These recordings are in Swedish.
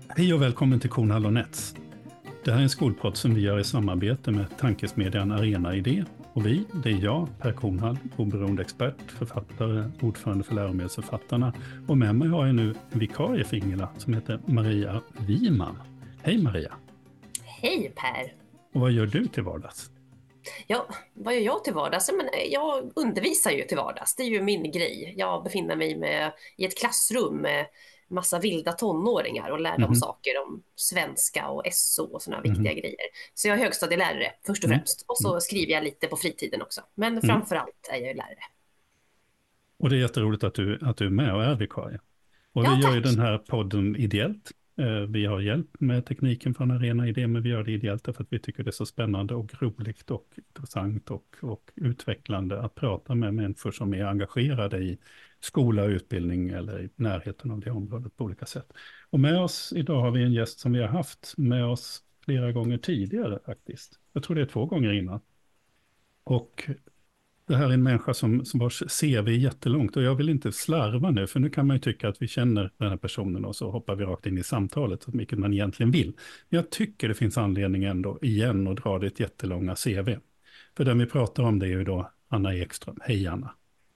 Hej och välkommen till Kornhall och Nets. Det här är en skolpodd som vi gör i samarbete med tankesmedjan Arena Idé. Och det är jag, Per Kornhall, oberoende expert, författare, ordförande för läromedelsförfattarna. Och med mig har jag nu en vikarie för Ingela som heter Maria Wiman. Hej Maria! Hej Per! Och vad gör du till vardags? Ja, vad gör jag till vardags? Men jag undervisar ju till vardags, det är ju min grej. Jag befinner mig i ett klassrum med massa vilda tonåringar och lär dem saker om svenska och SO och sådana viktiga grejer. Så jag är högstadielärare först och främst. Och så skriver jag lite på fritiden också. Men framförallt är jag ju lärare. Och det är jätteroligt att du är med och är vikarie. Och Ja, vi gör ju tack. den här podden ideellt. Vi har hjälp med tekniken från Arena Idé, men vi gör det ideellt därför att vi tycker det är så spännande och roligt och intressant och utvecklande att prata med människor som är engagerade i skola och utbildning eller i närheten av det området på olika sätt. Och med oss idag har vi en gäst som vi har haft med oss flera gånger tidigare faktiskt. Jag tror det är 2 gånger innan. Och det här är en människa som vars CV är jättelångt och jag vill inte slarva nu, för nu kan man ju tycka att vi känner den här personen och så hoppar vi rakt in i samtalet, så mycket man egentligen vill. Men jag tycker det finns anledning ändå igen att dra det jättelånga CV. För den vi pratar om det är ju då Anna Ekström. Hej Anna!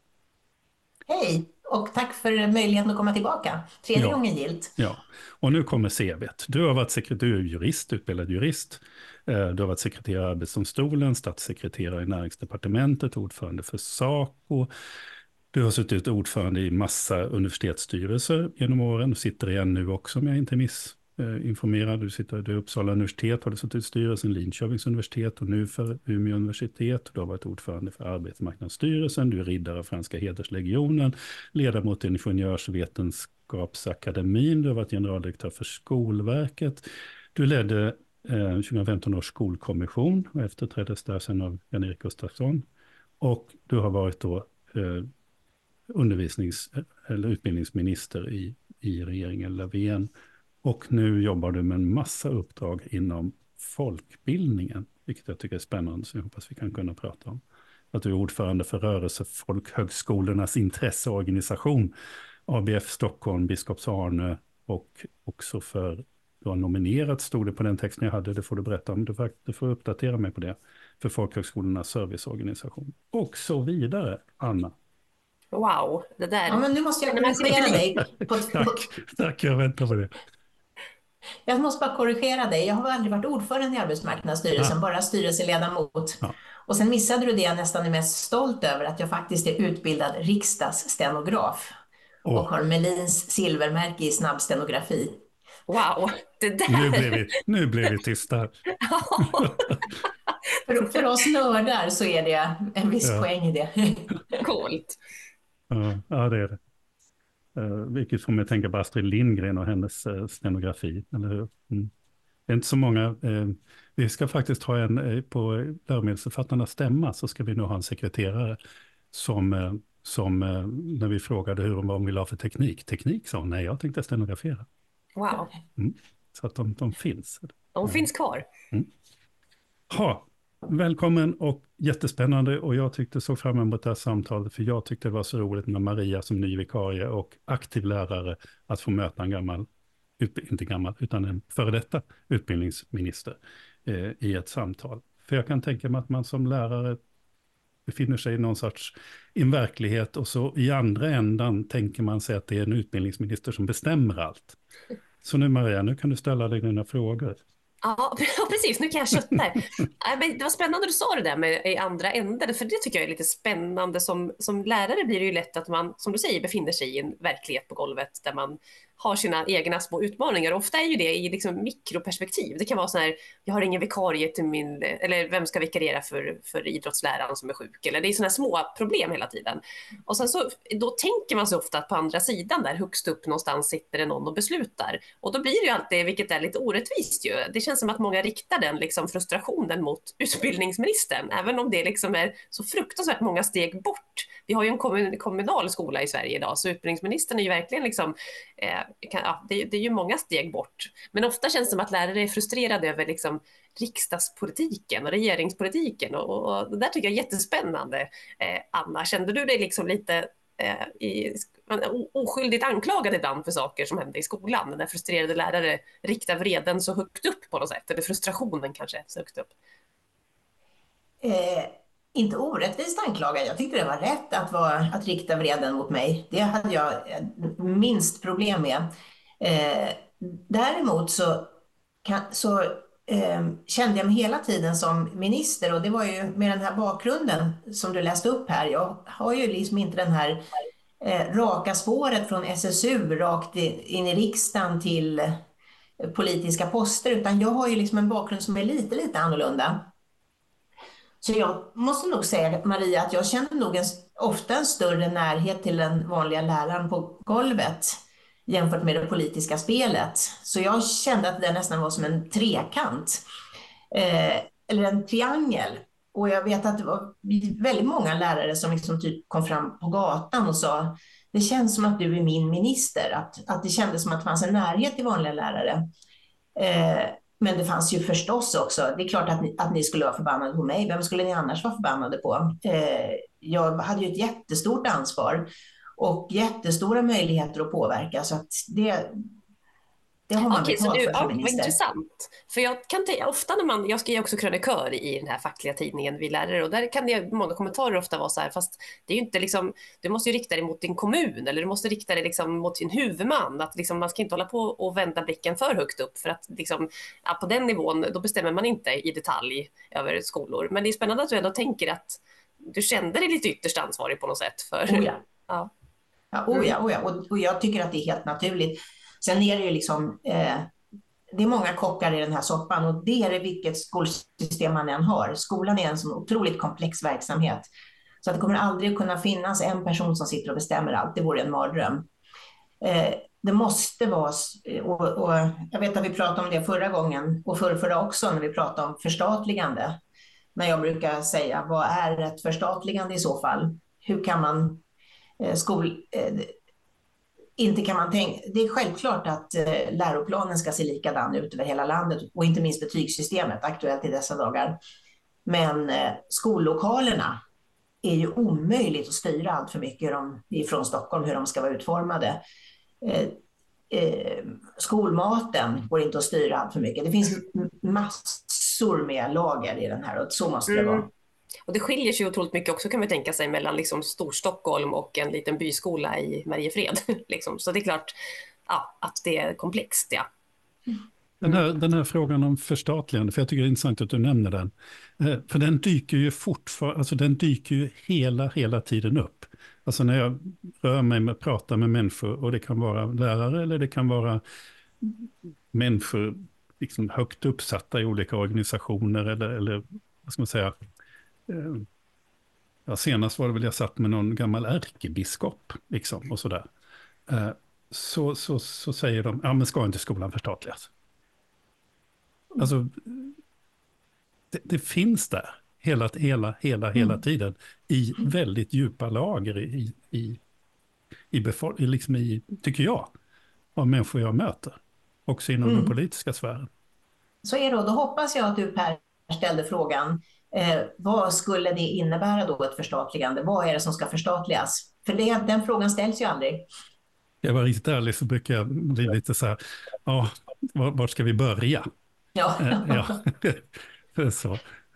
Hej och tack för möjligheten att komma tillbaka. Tredje gången gillt. Ja, och nu kommer CV:t. Du har varit du är jurist, utbildad jurist. Du har varit sekreterare i Arbetsdomstolen, statssekreterare i Näringsdepartementet, ordförande för SACO. Du har suttit ordförande i massa universitetsstyrelser genom åren och sitter igen nu också om jag inte missinformerad. Du sitter i Uppsala universitet, har du suttit i styrelsen, Linköpings universitet och nu för Umeå universitet. Du har varit ordförande för Arbetsmarknadsstyrelsen, du är riddare av Franska hederslegionen, ledamot i Ingenjörsvetenskapsakademin, du har varit generaldirektör för Skolverket. Du ledde 2015 års skolkommission och efterträddes där sen av Jan-Erik Gustafsson. Och du har varit då utbildningsminister i regeringen Löfven. Och nu jobbar du med en massa uppdrag inom folkbildningen, vilket jag tycker är spännande, så jag hoppas vi kan kunna prata om. Att du är ordförande för Rörelsefolkhögskolornas intresseorganisation, ABF Stockholm, Biskops Arne, och också du har nominerat, stod det på den texten jag hade, det får du berätta om, du får uppdatera mig på det, för Folkhögskolornas serviceorganisation. Och så vidare, Anna. Wow, det där... Ja, men nu måste jag korrigera dig. Tack, jag väntar på det. Jag måste bara korrigera dig. Jag har aldrig varit ordförande i Arbetsmarknadsstyrelsen, bara styrelseledamot. Ja. Och sen missade du det jag nästan är mest stolt över, att jag faktiskt är utbildad riksdagsstenograf. Och har Melins silvermärke i snabbstenografi. Wow, det där... Nu blev vi tysta. För oss nördar så är det en viss poäng i det. Coolt. Ja, det är det. Vilket får mig att tänka på Astrid Lindgren och hennes stenografi, eller hur? Det är inte så många. Vi ska faktiskt ha på läromedelsförfattarnas stämma, så ska vi nog ha en sekreterare som när vi frågade vad hon ville ha för teknik, sa hon, nej, jag tänkte stenografera. Wow. Så att de finns. De finns kvar. Välkommen och jättespännande, och jag såg fram emot det här samtalet, för jag tyckte det var så roligt med Maria som ny vikarie och aktiv lärare att få möta en före detta utbildningsminister i ett samtal. För jag kan tänka mig att man som lärare befinner sig i någon sorts verklighet, och så i andra ändan tänker man sig att det är en utbildningsminister som bestämmer allt. Så nu Maria, nu kan du ställa dig dina frågor. Ja, precis. Nu kan jag kötta. Men det var spännande du sa det där med i andra änden, för det tycker jag är lite spännande. Som lärare blir det ju lätt att man, som du säger, befinner sig i en verklighet på golvet där man har sina egna små utmaningar. Ofta är ju det i liksom mikroperspektiv. Det kan vara så här, jag har ingen vikarie till eller vem ska vikariera för idrottsläraren som är sjuk? Eller det är såna här små problem hela tiden. Och sen så, då tänker man så ofta att på andra sidan där högst upp någonstans sitter det någon och beslutar. Och då blir det ju alltid, vilket är lite orättvist ju. Det känns som att många riktar den liksom frustrationen mot utbildningsministern, även om det liksom är så fruktansvärt många steg bort. Vi har ju en kommunal skola i Sverige idag, så utbildningsministern är ju verkligen liksom det är ju många steg bort. Men ofta känns det som att lärare är frustrerade över liksom riksdagspolitiken och regeringspolitiken, och det där tycker jag är jättespännande. Anna, kände du dig liksom lite man är oskyldigt anklagad ibland för saker som händer i skolan. När frustrerade lärare riktar vreden så högt upp på något sätt, eller frustrationen kanske så högt upp. Inte orättvist anklagad. Jag tyckte det var rätt att rikta vreden mot mig. Det hade jag minst problem med. Däremot så kände jag mig hela tiden som minister, och det var ju med den här bakgrunden som du läste upp här. Jag har ju liksom inte den här raka spåret från SSU rakt in i riksdagen till politiska poster, utan jag har ju liksom en bakgrund som är lite annorlunda. Så jag måste nog säga, Maria, att jag känner nog ofta en större närhet till den vanliga läraren på golvet jämfört med det politiska spelet. Så jag kände att det nästan var som en trekant, eller en triangel. Och jag vet att det var väldigt många lärare som liksom typ kom fram på gatan och sa: det känns som att du är min minister. Att det kändes som att det fanns en närhet till vanliga lärare. Men det fanns ju förstås också, det är klart att ni skulle vara förbannade på mig. Vem skulle ni annars vara förbannade på? Jag hade ju ett jättestort ansvar och jättestora möjligheter att påverka. Så att det har man betalt för som minister. Vad intressant. För jag kan ofta jag skriver också krönikör i den här fackliga tidningen Vi lärare, och där kan det många kommentarer ofta vara så här: fast det är ju inte liksom, du måste ju rikta dig mot din kommun, eller du måste rikta dig liksom mot sin huvudman, att liksom, man ska inte hålla på och vända blicken för högt upp, för att liksom, på den nivån då bestämmer man inte i detalj över skolor. Men det är spännande att du ändå tänker att du kände dig lite ytterst ansvarig på något sätt för... Och jag tycker att det är helt naturligt. Sen är det ju liksom, det är många kockar i den här soppan, och det är det vilket skolsystem man än har. Skolan är en så otroligt komplex verksamhet, så att det kommer aldrig kunna finnas en person som sitter och bestämmer allt. Det vore en mardröm. Det måste vara, och jag vet att vi pratade om det förra gången och förra också, när vi pratade om förstatligande. När jag brukar säga, vad är ett förstatligande i så fall? Hur kan man inte kan man tänka, det är självklart att läroplanen ska se likadan ut över hela landet, och inte minst betygssystemet, aktuellt i dessa dagar. Men skollokalerna är ju omöjligt att styra allt för mycket ifrån Stockholm, hur de ska vara utformade. Skolmaten går inte att styra allt för mycket. Det finns massor med lager i den här, och så måste det vara. Och det skiljer sig otroligt mycket också, kan man tänka sig, mellan liksom Storstockholm och en liten byskola i Mariefred. Liksom. Så det är klart att det är komplext. Ja. Den här frågan om förstatligande, för jag tycker det är intressant att du nämner den. För den dyker ju fortfarande, alltså den dyker ju hela tiden upp. Alltså när jag rör mig med, pratar med människor, och det kan vara lärare eller det kan vara människor liksom högt uppsatta i olika organisationer, eller vad ska man säga, senast var det väl jag satt med någon gammal ärkebiskop liksom, och sådär. Så säger de, men ska inte skolan förstatligas? Alltså, det finns där hela tiden i väldigt djupa lager tycker jag, av människor jag möter, också inom den politiska sfären. Så är det, och då hoppas jag att du, Per, ställde frågan, vad skulle det innebära då, ett förstatligande? Vad är det som ska förstatligas? För den frågan ställs ju aldrig. Jag var riktigt ärlig så brukar jag bli lite så här, var ska vi börja? Ja. Så,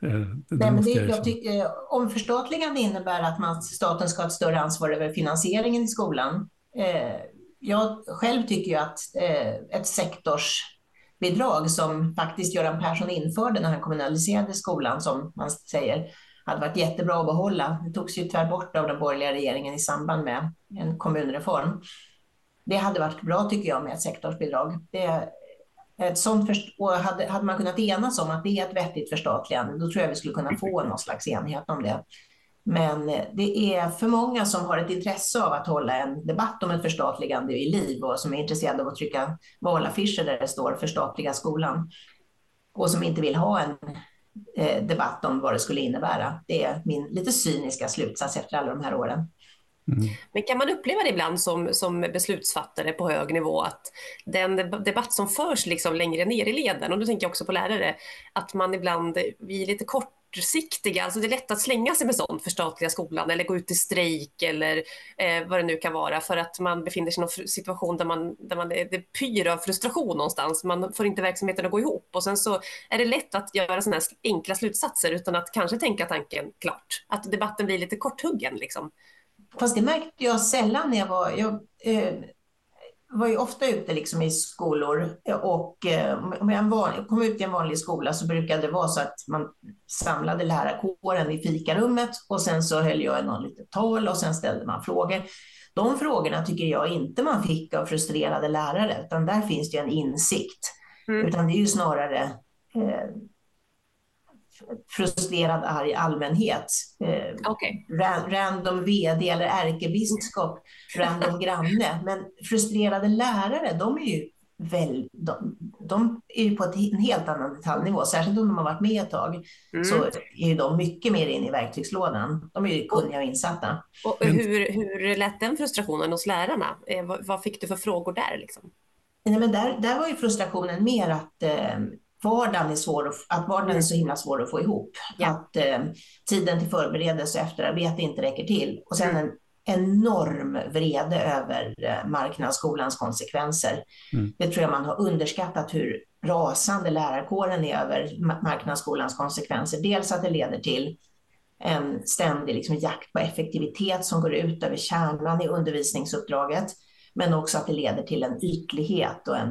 om förstatligande innebär att staten ska ha ett större ansvar över finansieringen i skolan. Jag själv tycker ju att ett sektorsbidrag som faktiskt Göran Persson införde när han kommunaliserade skolan, som man säger, hade varit jättebra att behålla. Det togs ju tyvärr bort av den borgerliga regeringen i samband med en kommunreform. Det hade varit bra, tycker jag, med ett sektorsbidrag. Och hade man kunnat enas om att det är ett vettigt förstatligande, då tror jag vi skulle kunna få någon slags enhet om det. Men det är för många som har ett intresse av att hålla en debatt om ett förstatligande i liv, och som är intresserade av att trycka valaffischer där det står förstatliga skolan, och som inte vill ha en debatt om vad det skulle innebära. Det är min lite cyniska slutsats efter alla de här åren. Men kan man uppleva det ibland som beslutsfattare på hög nivå, att den debatt som förs liksom längre ner i leden, och då tänker jag också på lärare, att man ibland vid lite kortsiktiga, alltså det är lätt att slänga sig med sånt, förstatliga skolan eller gå ut i strejk eller vad det nu kan vara, för att man befinner sig i någon situation där det pyr av frustration någonstans. Man får inte verksamheten att gå ihop och sen så är det lätt att göra sådana här enkla slutsatser utan att kanske tänka tanken klart. Att debatten blir lite korthuggen liksom. Fast det märkte jag sällan när jag var ju ofta ute liksom i skolor och om jag kom ut i en vanlig skola så brukade det vara så att man samlade lärarkåren i fikarummet och sen så höll jag någon litet tal och sen ställde man frågor. De frågorna tycker jag inte man fick av frustrerade lärare, utan där finns det en insikt. Utan det är ju snarare frustrerad arg allmänhet. Random vd eller ärkebiskop, random granne. Men frustrerade lärare, de är ju på en helt annan detaljnivå. Särskilt om de har varit med ett tag så är ju de mycket mer in i verktygslådan. De är ju kunniga och insatta. Och hur lät den frustrationen hos lärarna? Vad fick du för frågor där liksom? Nej, men där var ju frustrationen mer att vardagen är så himla svår att få ihop. Ja. Att tiden till förberedelse och efterarbete inte räcker till. Och sen en enorm vrede över marknadsskolans konsekvenser. Det tror jag man har underskattat hur rasande lärarkåren är över marknadsskolans konsekvenser. Dels att det leder till en ständig liksom jakt på effektivitet som går ut över kärnan i undervisningsuppdraget. Men också att det leder till en ytlighet och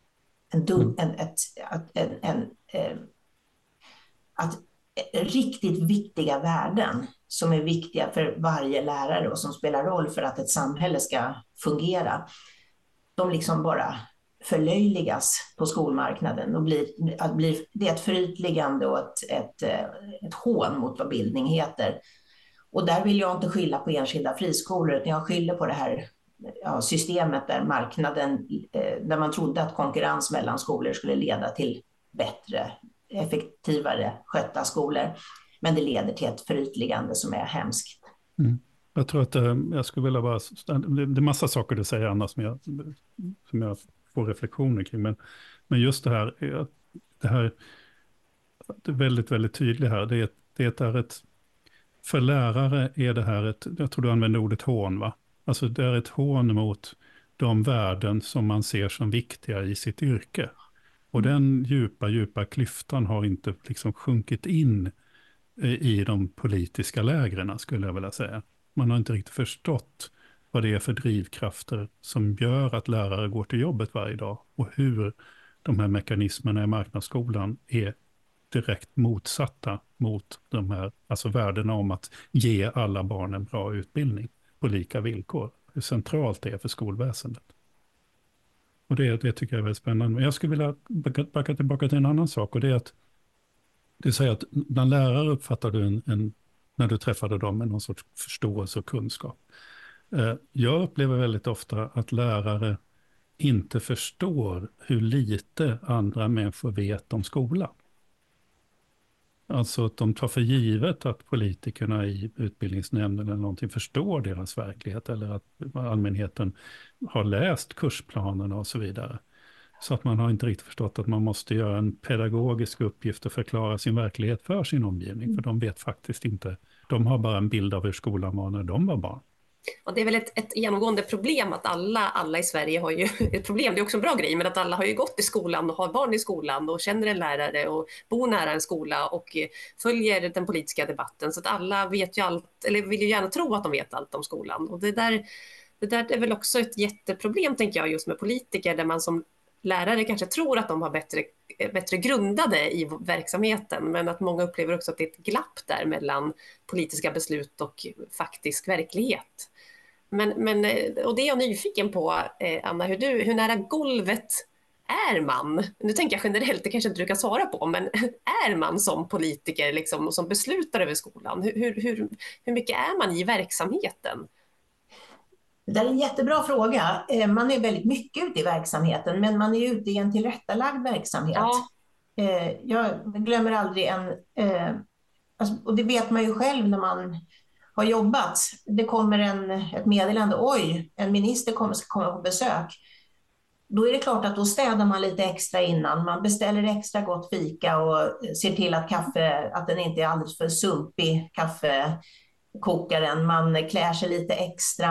att riktigt viktiga värden som är viktiga för varje lärare och som spelar roll för att ett samhälle ska fungera, de liksom bara förlöjligas på skolmarknaden och det är ett förytligande och ett hån mot vad bildning heter. Och där vill jag inte skylla på enskilda friskolor, utan jag skyller på det här systemet där marknaden, där man trodde att konkurrens mellan skolor skulle leda till bättre, effektivare skötta skolor. Men det leder till ett förytligande som är hemskt. Jag tror att jag skulle vilja bara, det är massa saker du säger Anna som jag får reflektioner kring. Men just det här det är väldigt, väldigt tydligt här. Det är ett, för lärare är det här jag tror du använder ordet hån, va? Alltså det är ett hån mot de värden som man ser som viktiga i sitt yrke. Och den djupa klyftan har inte liksom sjunkit in i de politiska lägren, skulle jag vilja säga. Man har inte riktigt förstått vad det är för drivkrafter som gör att lärare går till jobbet varje dag. Och hur de här mekanismerna i marknadsskolan är direkt motsatta mot de här, alltså värdena om att ge alla barn en bra utbildning på lika villkor. Hur centralt det är för skolväsendet. Och det tycker jag är väldigt spännande. Men jag skulle vilja backa tillbaka till en ann sak. Och det är att du säger att när lärare uppfattar du när du träffade dem med någon sorts förståelse och kunskap. Jag upplever väldigt ofta att lärare inte förstår hur lite andra människor vet om skolan. Alltså att de tar för givet att politikerna i utbildningsnämnden eller någonting förstår deras verklighet, eller att allmänheten har läst kursplanerna och så vidare. Så att man har inte riktigt förstått att man måste göra en pedagogisk uppgift och förklara sin verklighet för sin omgivning. För de vet faktiskt inte, de har bara en bild av hur skolan var när de var barn. Och det är väl ett genomgående problem att alla i Sverige har ju ett problem. Det är också en bra grej, men att alla har ju gått i skolan och har barn i skolan och känner en lärare och bor nära en skola och följer den politiska debatten. Så att alla vet ju allt, eller vill ju gärna tro att de vet allt om skolan. Och det där är väl också ett jätteproblem, tänker jag, just med politiker, där man som lärare kanske tror att de har bättre grundade i verksamheten, men att många upplever också att det är ett glapp där mellan politiska beslut och faktisk verklighet. Och det är jag nyfiken på, Anna, hur nära golvet är man? Nu tänker jag generellt, det kanske inte du kan svara på, men är man som politiker liksom, som beslutar över skolan? Hur mycket är man i verksamheten? Det är en jättebra fråga. Man är väldigt mycket ute i verksamheten, men man är ute i en tillrättalagd verksamhet. Ja. Jag glömmer aldrig och det vet man ju själv när man har jobbat. Det kommer ett meddelande, oj, en minister ska komma på besök. då är det klart att då städar man lite extra innan. Man beställer extra gott fika och ser till att att den inte är alldeles för sumpig, kaffekokaren. Man klär sig lite extra.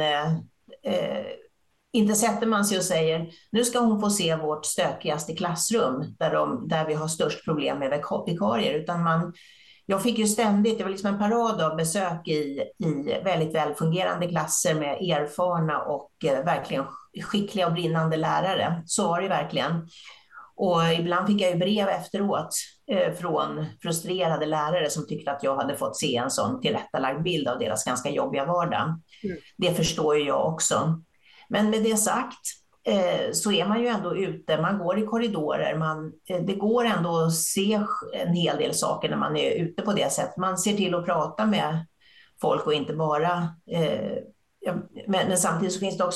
Inte sätter man sig och säger, nu ska hon få se vårt stökigaste klassrum där vi har störst problem med vikarier. Utan jag fick ju ständigt, det var liksom en parad av besök i väldigt välfungerande klasser med erfarna och verkligen skickliga och brinnande lärare. Så var det verkligen. Och ibland fick jag ju brev efteråt från frustrerade lärare som tyckte att jag hade fått se en sån tillrättalagd bild av deras ganska jobbiga vardag. Mm. Det förstår ju jag också. Men med det sagt så är man ju ändå ute, man går i korridorer, det går ändå att se en hel del saker när man är ute på det sättet. Man ser till att prata med folk och inte bara... Men samtidigt så finns det också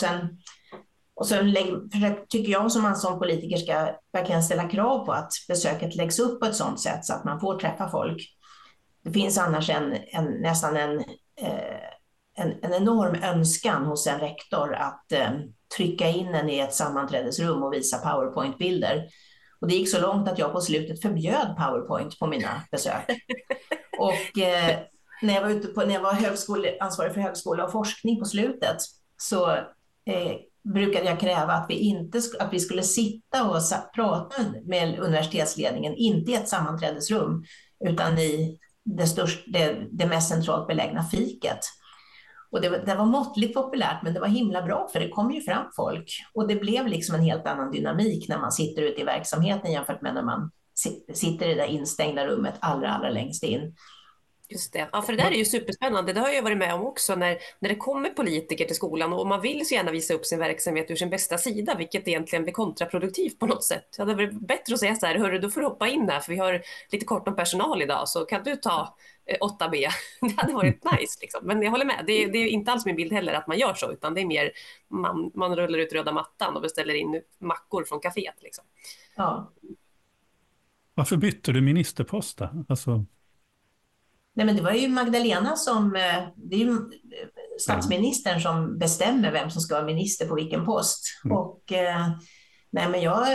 tycker jag som man som politiker ska verkligen ställa krav på att besöket läggs upp på ett sådant sätt så att man får träffa folk. Det finns annars nästan en enorm önskan hos en rektor att trycka in en i ett sammanträdesrum och visa PowerPoint-bilder. Och det gick så långt att jag på slutet förbjöd PowerPoint på mina besök. Och när jag var ansvarig för högskola och forskning på slutet så brukade jag kräva att vi skulle sitta och prata med universitetsledningen, inte i ett sammanträdesrum utan i det mest centralt belägna fiket. Och det var måttligt populärt, men det var himla bra för det kom ju fram folk. Och det blev liksom en helt annan dynamik när man sitter ute i verksamheten jämfört med när man sitter i det där instängda rummet allra längst in. Just det. Ja, för det där är ju superspännande. Det har jag varit med om också när det kommer politiker till skolan och man vill så gärna visa upp sin verksamhet ur sin bästa sida, vilket egentligen blir kontraproduktivt på något sätt. Ja, det är bättre att säga så här, hörru, då får du hoppa in här för vi har lite kort om personal idag, så kan du ta 8B. Det hade varit nice liksom. Men jag håller med, det är inte alls min bild heller att man gör så, utan det är mer man rullar ut röda mattan och beställer in mackor från kaféet liksom. Ja. Varför bytte du ministerpost då? Alltså... Nej, men det var ju Magdalena det är ju statsministern som bestämmer vem som ska vara minister på vilken post. Och nej, men jag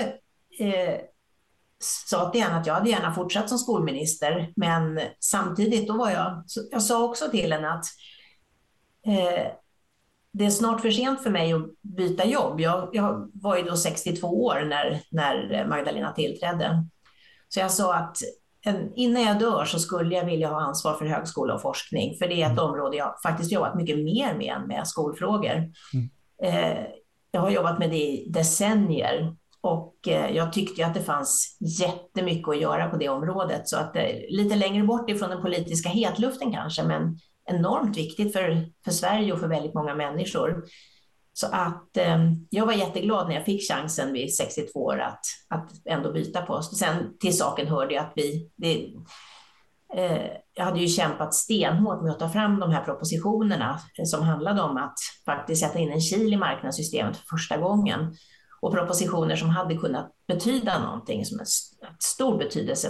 sa till henne att jag hade gärna fortsatt som skolminister, men samtidigt då jag sa också till henne att det är snart för sent för mig att byta jobb. Jag var ju då 62 år när Magdalena tillträdde. Så jag sa att innan jag dör så skulle jag vilja ha ansvar för högskola och forskning. För det är ett område jag faktiskt jobbat mycket mer med än med skolfrågor. Jag har jobbat med det i decennier. Och jag tyckte att det fanns jättemycket att göra på det området. Så att lite längre bort ifrån den politiska hetluften kanske. Men enormt viktigt för Sverige och för väldigt många människor. Så att jag var jätteglad när jag fick chansen vid 62 år att ändå byta post. Och sen till saken hörde jag att jag hade ju kämpat stenhårt med att ta fram de här propositionerna som handlade om att faktiskt sätta in en kil i marknadssystemet för första gången. Och propositioner som hade kunnat betyda någonting som en stor betydelse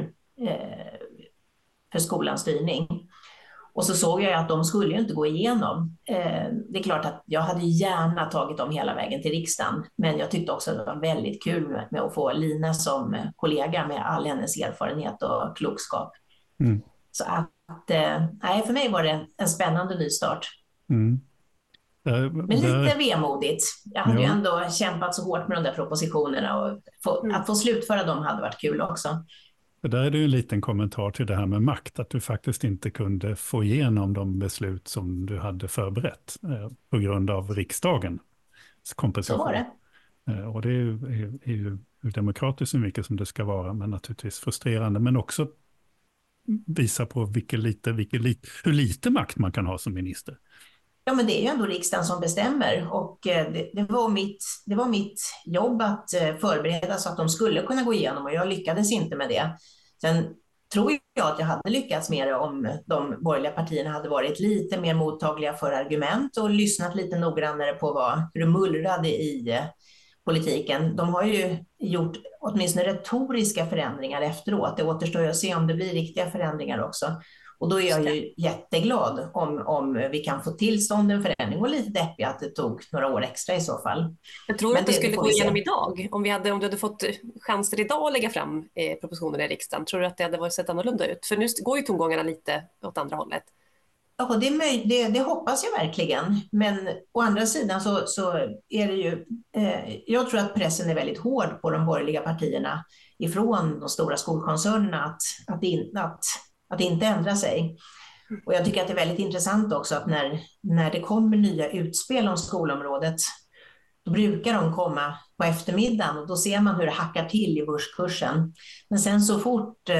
för skolans styrning. Och så såg jag att de skulle ju inte gå igenom. Det är klart att jag hade gärna tagit dem hela vägen till riksdagen. Men jag tyckte också att det var väldigt kul med att få Lina som kollega med all hennes erfarenhet och klokskap. Så för mig var det en spännande nystart. Men lite vemodigt. Jag hade ju ändå kämpat så hårt med de där propositionerna. Och att få slutföra dem hade varit kul också. För där är det ju en liten kommentar till det här med makt, att du faktiskt inte kunde få igenom de beslut som du hade förberett på grund av riksdagens kompensation. Så var det. Och det är ju demokratiskt så mycket som det ska vara, men naturligtvis frustrerande, men också visa på hur lite makt man kan ha som minister. Ja, men det är ju ändå riksdagen som bestämmer och det var mitt jobb att förbereda så att de skulle kunna gå igenom och jag lyckades inte med det. Sen tror jag att jag hade lyckats med det om de borgerliga partierna hade varit lite mer mottagliga för argument och lyssnat lite noggrannare på hur det mullrade i politiken. De har ju gjort åtminstone retoriska förändringar efteråt. Det återstår ju att se om det blir riktiga förändringar också. Och då är jag ju jätteglad om vi kan få till stånd en förändring, och lite deppig att det tog några år extra i så fall. Jag tror att det skulle får gå vi se. igenom idag. Om du hade fått chanser idag att lägga fram propositioner i riksdagen, tror du att det hade sett annorlunda ut? För nu går ju tongångarna lite åt andra hållet. Ja, det hoppas jag verkligen. Men å andra sidan så är det ju, jag tror att pressen är väldigt hård på de borgerliga partierna ifrån de stora skolkoncernerna att inte ändra sig. Och jag tycker att det är väldigt intressant också att när det kommer nya utspel om skolområdet, då brukar de komma på eftermiddagen och då ser man hur det hackar till i börskursen. Men sen så fort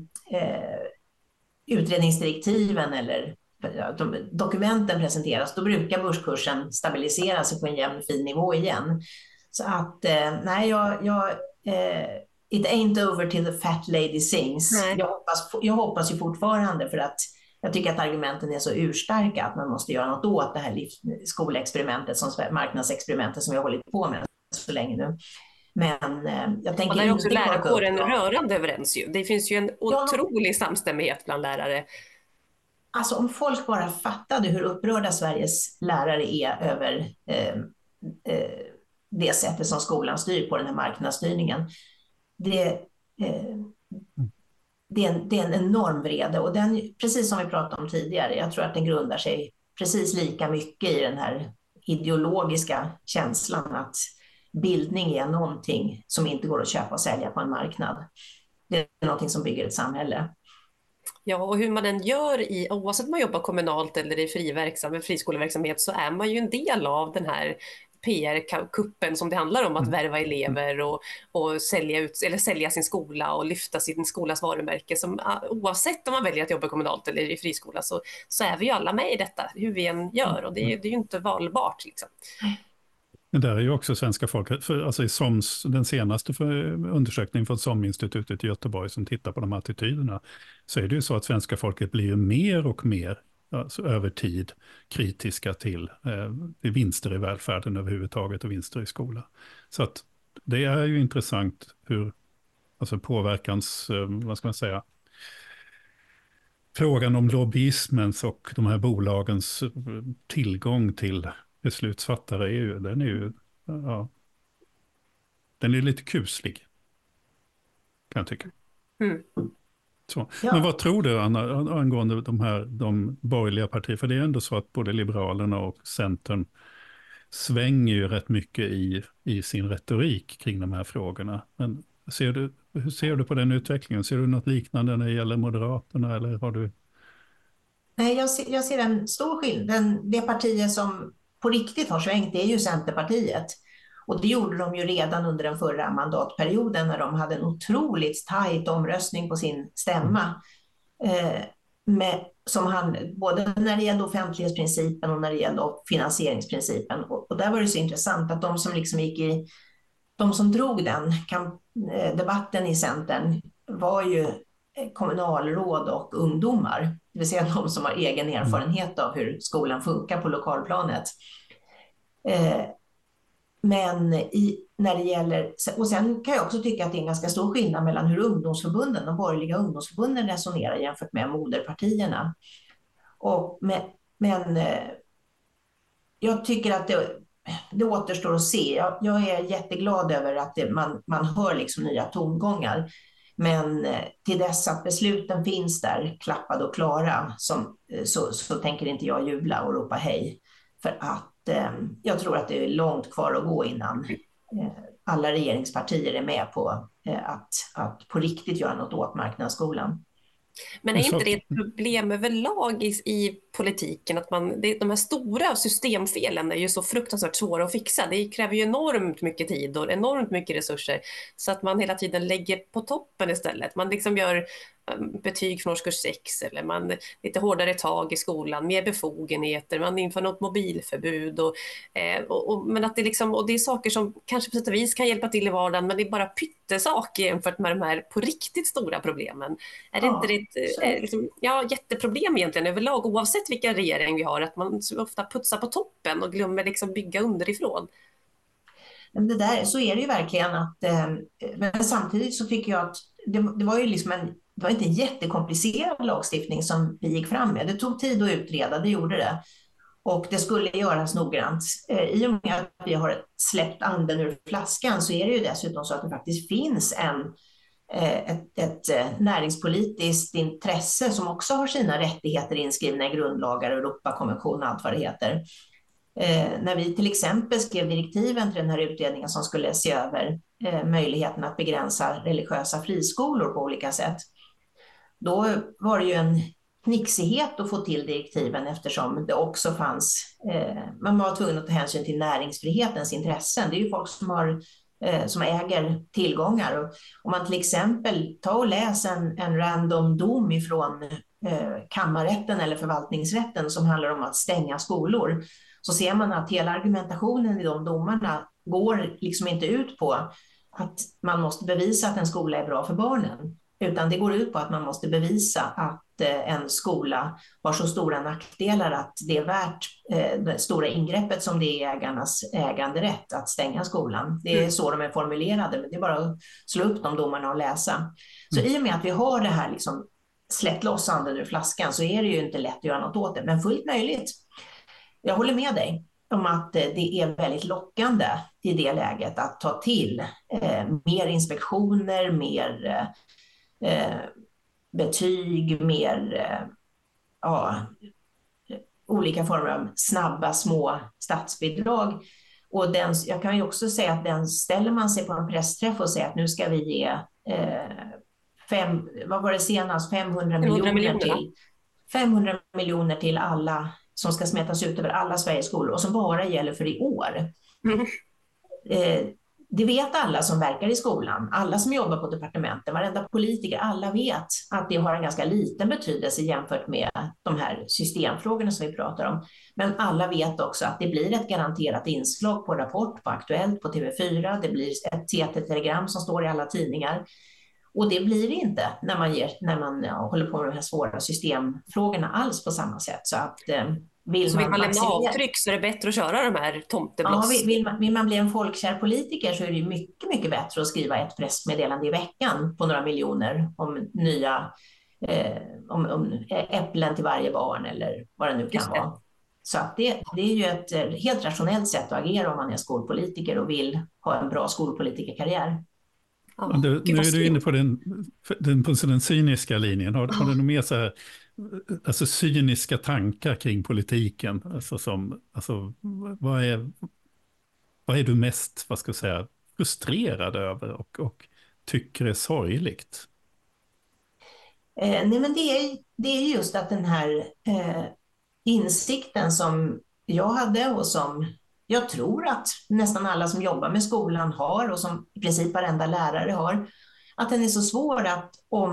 utredningsdirektiven eller dokumenten presenteras, då brukar börskursen stabilisera sig på en jämn fin nivå igen. Så att nej, it ain't over till the fat lady sings. Nej. Jag hoppas ju fortfarande, för att jag tycker att argumenten är så urstarka att man måste göra något åt det här skolexperimentet, marknadsexperimentet som vi har hållit på med så länge nu. Men jag tänker och där är också inte lärarkåren rörande överens ju. Det finns ju en otrolig samstämmighet bland lärare. Alltså om folk bara fattade hur upprörda Sveriges lärare är över det sättet som skolan styr på, den här marknadsstyrningen. Det är en enorm vrede, och precis som vi pratade om tidigare, jag tror att den grundar sig precis lika mycket i den här ideologiska känslan att bildning är någonting som inte går att köpa och sälja på en marknad. Det är någonting som bygger ett samhälle. Ja, och hur man än gör, oavsett om man jobbar kommunalt eller i friskoleverksamhet, så är man ju en del av den här PR-kuppen som det handlar om, att värva elever och sälja sin skola och lyfta sin skolas varumärke. Oavsett om man väljer att jobba kommunalt eller i friskola så är vi ju alla med i detta, hur vi än gör, och det är ju inte valbart liksom. Men där är ju också svenska folket, alltså i den senaste undersökningen från SOM-institutet i Göteborg som tittar på de här attityderna, så är det ju så att svenska folket blir mer och mer, alltså över tid, kritiska till vinster i välfärden överhuvudtaget och vinster i skolan. Så att det är ju intressant hur, alltså påverkans, vad ska man säga, frågan om lobbyismens och de här bolagens tillgång till beslutsfattare den är lite kuslig, kan jag tycka. Mm. Så. Ja. Men vad tror du, Anna, angående de borgerliga partierna? För det är ändå så att både Liberalerna och Centern svänger ju rätt mycket i sin retorik kring de här frågorna. Men hur ser du på den utvecklingen? Ser du något liknande när det gäller Moderaterna, eller har du? Nej, jag ser en stor skillnad. Det partiet som på riktigt har svängt, det är ju Centerpartiet. Och det gjorde de ju redan under den förra mandatperioden när de hade en otroligt tajt omröstning på sin stämma. Både när det gällde offentlighetsprincipen och när det gällde finansieringsprincipen. Och där var det så intressant att de som drog den debatten i Centern var ju kommunalråd och ungdomar. Det vill säga de som har egen erfarenhet av hur skolan funkar på lokalplanet. Men när det gäller, och sen kan jag också tycka att det är en ganska stor skillnad mellan hur de borgerliga ungdomsförbunden resonerar jämfört med moderpartierna. Men jag tycker att det återstår att se. Jag är jätteglad över att man hör liksom nya tongångar. Men till dess att besluten finns där, klappade och klara, så tänker inte jag jubla och ropa hej. För att jag tror att det är långt kvar att gå innan alla regeringspartier är med på att på riktigt göra något åt marknadsskolan. Men är inte det ett problem överlag i politiken att de här stora systemfelen är ju så fruktansvärt svåra att fixa. Det kräver ju enormt mycket tid och enormt mycket resurser, så att man hela tiden lägger på toppen istället. Man liksom gör betyg från årskurs 6, eller man lite hårdare tag i skolan, mer befogenheter, man inför något mobilförbud men att det liksom, och det är saker som kanske på sätt och vis kan hjälpa till i vardagen, men det är bara pyttesaker jämfört med de här på riktigt stora problemen. Är det inte ett jätteproblem egentligen överlag, oavsett vilka regering vi har, att man så ofta putsar på toppen och glömmer liksom bygga underifrån? Så är det ju verkligen. Men samtidigt så tycker jag att det var ju liksom det var inte en jättekomplicerad lagstiftning som vi gick fram med. Det tog tid att utreda, det gjorde det. Och det skulle göras noggrant. I och med att vi har släppt anden ur flaskan så är det ju dessutom så att det faktiskt finns ett näringspolitiskt intresse som också har sina rättigheter inskrivna i grundlagar och Europakonvention och allt vad det heter. När vi till exempel skrev direktiven till den här utredningen som skulle se över möjligheten att begränsa religiösa friskolor på olika sätt, då var det ju en knixighet att få till direktiven eftersom det också fanns, man var tvungen att ta hänsyn till näringsfrihetens intressen. Det är ju folk som äger tillgångar. Och om man till exempel tar och läser en random dom ifrån kammarrätten eller förvaltningsrätten som handlar om att stänga skolor, så ser man att hela argumentationen i de domarna går liksom inte ut på att man måste bevisa att en skola är bra för barnen, utan det går ut på att man måste bevisa att en skola har så stora nackdelar att det är värt det stora ingreppet som det är ägarnas äganderätt att stänga skolan. Det är så de är formulerade, men det är bara att slå upp de domarna och läsa. Så i och med att vi har det här liksom släppt loss anden ur flaskan så är det ju inte lätt att göra något åt det, men fullt möjligt. Jag håller med dig om att det är väldigt lockande i det läget att ta till mer inspektioner, mer betyg, mer olika former av snabba små statsbidrag. Och jag kan ju också säga att den ställer man sig på en pressträff och säger att nu ska vi ge 500 miljoner till alla som ska smetas ut över alla Sveriges skolor och som bara gäller för i år. Det vet alla som verkar i skolan, alla som jobbar på departementen, varenda politiker, alla vet att det har en ganska liten betydelse jämfört med de här systemfrågorna som vi pratar om. Men alla vet också att det blir ett garanterat inslag på Rapport, på Aktuellt, på TV4, det blir ett TT-telegram som står i alla tidningar. Och det blir det inte när man håller på med de här svåra systemfrågorna alls på samma sätt. Så att vill man lämna avtryck så är det bättre att köra de här tomtebloss. Ja, vill man bli en folkkär politiker så är det mycket, mycket bättre att skriva ett pressmeddelande i veckan på några miljoner om nya om äpplen till varje barn eller vad det nu kan vara. Så att det är ju ett helt rationellt sätt att agera om man är skolpolitiker och vill ha en bra skolpolitikerkarriär. Nu är du inne på den cyniska linjen. Har du något mer så här, alltså cyniska tankar kring politiken? Vad är du mest, vad ska jag säga, frustrerad över och tycker är sorgligt? Nej, men det är just att den här insikten som jag hade och som jag tror att nästan alla som jobbar med skolan har och som i princip varenda lärare har, att den är så svår att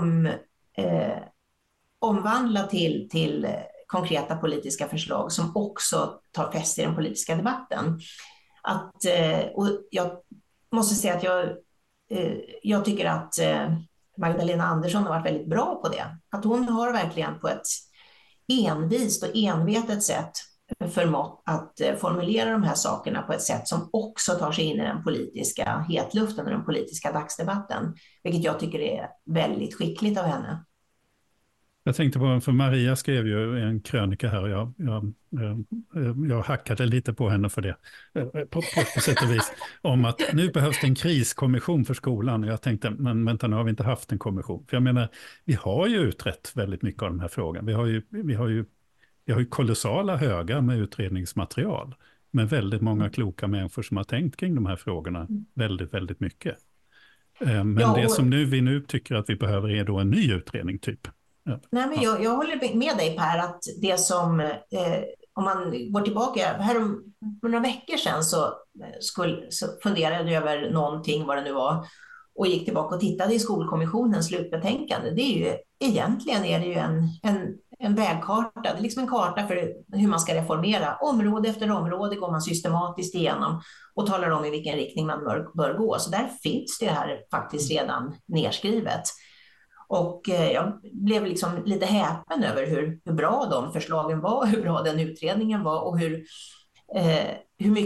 omvandla till konkreta politiska förslag som också tar fäste i den politiska debatten. Och jag måste säga att jag tycker att Magdalena Andersson har varit väldigt bra på det. Att hon har verkligen på ett envist och envetet sätt förmått att formulera de här sakerna på ett sätt som också tar sig in i den politiska hetluften och den politiska dagsdebatten. Vilket jag tycker är väldigt skickligt av henne. Jag tänkte på, för Maria skrev ju en krönika här och jag hackade lite på henne för det, på sätt och vis, om att nu behövs det en kriskommission för skolan. Och jag tänkte, men vänta, nu har vi inte haft en kommission. För jag menar, vi har ju utrett väldigt mycket av de här frågorna. Vi har ju kolossala högar med utredningsmaterial, med väldigt många kloka människor som har tänkt kring de här frågorna väldigt, väldigt mycket. Men det som vi nu tycker att vi behöver är då en ny utredning typ. Ja. Nej, men jag håller med dig Per, att det som, om man går tillbaka, för några veckor sedan så funderade jag över någonting, vad det nu var, och gick tillbaka och tittade i skolkommissionens slutbetänkande. Det är ju, egentligen är det ju en vägkarta, det är liksom en karta för hur man ska reformera. Område efter område går man systematiskt igenom och talar om i vilken riktning man bör gå. Så där finns det här faktiskt redan nerskrivet. Och jag blev liksom lite häpen över hur bra de förslagen var, hur bra den utredningen var och hur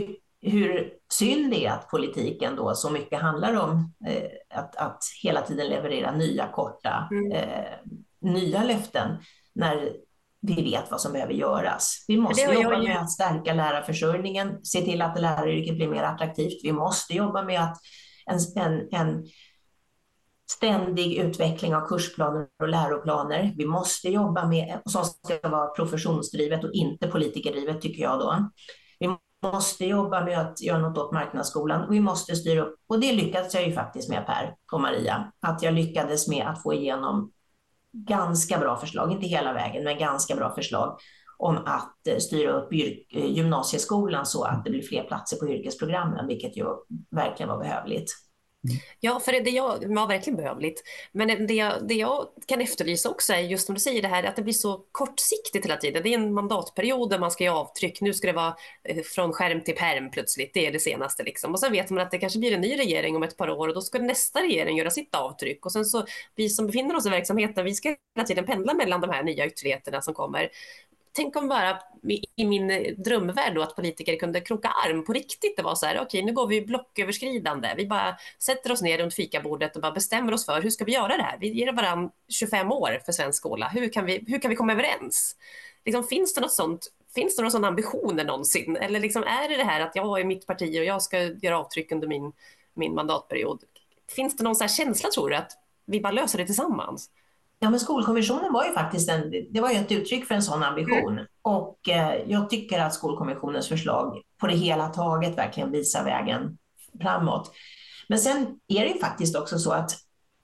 hur synd det är att politiken då så mycket handlar om att hela tiden leverera nya korta, nya löften när vi vet vad som behöver göras. Vi måste jobba med att stärka lärarförsörjningen, se till att läraryrket blir mer attraktivt. Vi måste jobba med att en ständig utveckling av kursplaner och läroplaner. Vi måste jobba med, som ska vara professionsdrivet och inte politikerdrivet tycker jag då. Vi måste jobba med att göra något åt marknadsskolan och vi måste styra upp. Och det lyckades jag ju faktiskt med, Per och Maria. Att jag lyckades med att få igenom ganska bra förslag, inte hela vägen, men ganska bra förslag om att styra upp gymnasieskolan så att det blir fler platser på yrkesprogrammen, vilket ju verkligen var behövligt. Ja, för det var verkligen behövligt. Men det jag kan efterlysa också är just som du säger det här att det blir så kortsiktigt hela tiden. Det är en mandatperiod där man ska göra avtryck. Nu ska det vara från skärm till perm plötsligt. Det är det senaste liksom. Och sen vet man att det kanske blir en ny regering om ett par år och då ska nästa regering göra sitt avtryck. Och sen så vi som befinner oss i verksamheten, vi ska hela tiden pendla mellan de här nya ytterligheterna som kommer. Tänk om bara i min drömvärld då att politiker kunde kroka arm på riktigt. Det var så här, okej, nu går vi blocköverskridande. Vi bara sätter oss ner runt fikabordet och bara bestämmer oss för hur ska vi göra det här? Vi ger varandra 25 år för svensk skola. Hur kan vi komma överens? Liksom, finns det någon sån ambitioner någonsin? Eller liksom, är det här att jag är mitt parti och jag ska göra avtryck under min mandatperiod? Finns det någon så här känsla, tror du, att vi bara löser det tillsammans? Ja, men skolkommissionen var ju faktiskt det var ju ett uttryck för en sån ambition. Och jag tycker att skolkommissionens förslag på det hela taget verkligen visar vägen framåt. Men sen är det ju faktiskt också så att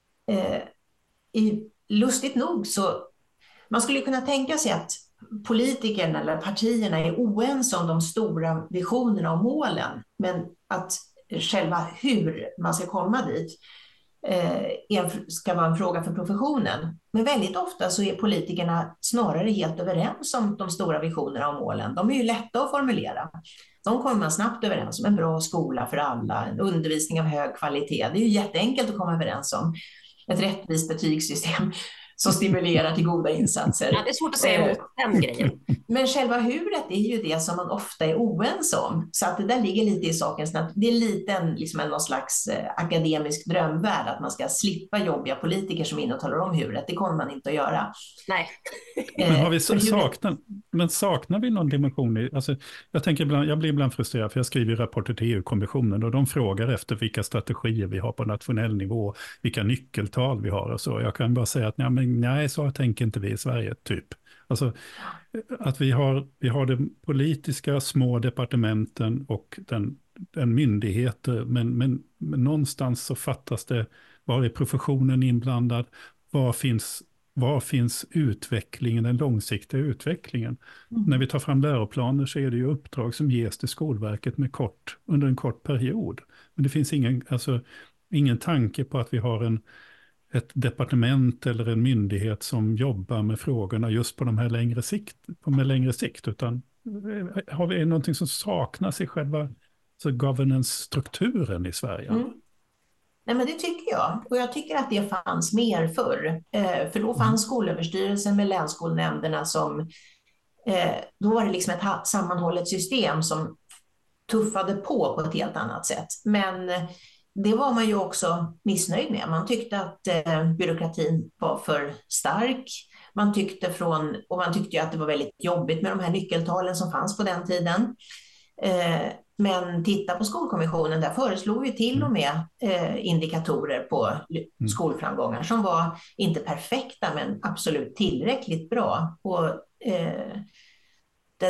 lustigt nog så man skulle kunna tänka sig att politikerna eller partierna är oense om de stora visionerna och målen, men att själva hur man ska komma dit ska vara en fråga för professionen. Men väldigt ofta så är politikerna snarare helt överens om de stora visionerna och målen. De är ju lätta att formulera. De kommer man snabbt överens om. En bra skola för alla, en undervisning av hög kvalitet. Det är ju jätteenkelt att komma överens om. Ett rättvist betygssystem som stimulerar till goda insatser. Ja, det är svårt att säga emot den grejen. Men själva huret är ju det som man ofta är oense om. Så att det där ligger lite i sakens natur. Det är lite någon slags akademisk drömvärld att man ska slippa jobbiga politiker som in och talar om huret. Det kommer man inte att göra. Nej. Men saknar vi någon dimension? Alltså, jag blir ibland frustrerad för jag skriver rapporter till EU-kommissionen och de frågar efter vilka strategier vi har på nationell nivå, vilka nyckeltal vi har och så. Jag kan bara säga att nej, så tänker inte vi i Sverige, typ. Alltså, att vi har de politiska små departementen och den myndigheter, men någonstans så fattas det, var är professionen inblandad, var finns utvecklingen, den långsiktiga utvecklingen? När vi tar fram läroplaner så är det ju uppdrag som ges till Skolverket under en kort period. Men det finns ingen tanke på att vi har ett departement eller en myndighet som jobbar med frågorna just på längre sikt, utan har vi någonting som saknas i själva governance-strukturen i Sverige? Nej, men det tycker jag. Och jag tycker att det fanns mer förr. För då fanns Skolöverstyrelsen med länsskolnämnderna som... då var det liksom ett sammanhållet system som tuffade på ett helt annat sätt. Men det var man ju också missnöjd med. Man tyckte att byråkratin var för stark. Man tyckte ju att det var väldigt jobbigt med de här nyckeltalen som fanns på den tiden. Men titta på Skolkommissionen, där föreslog vi till och med indikatorer på skolframgångar som var inte perfekta men absolut tillräckligt bra. Och det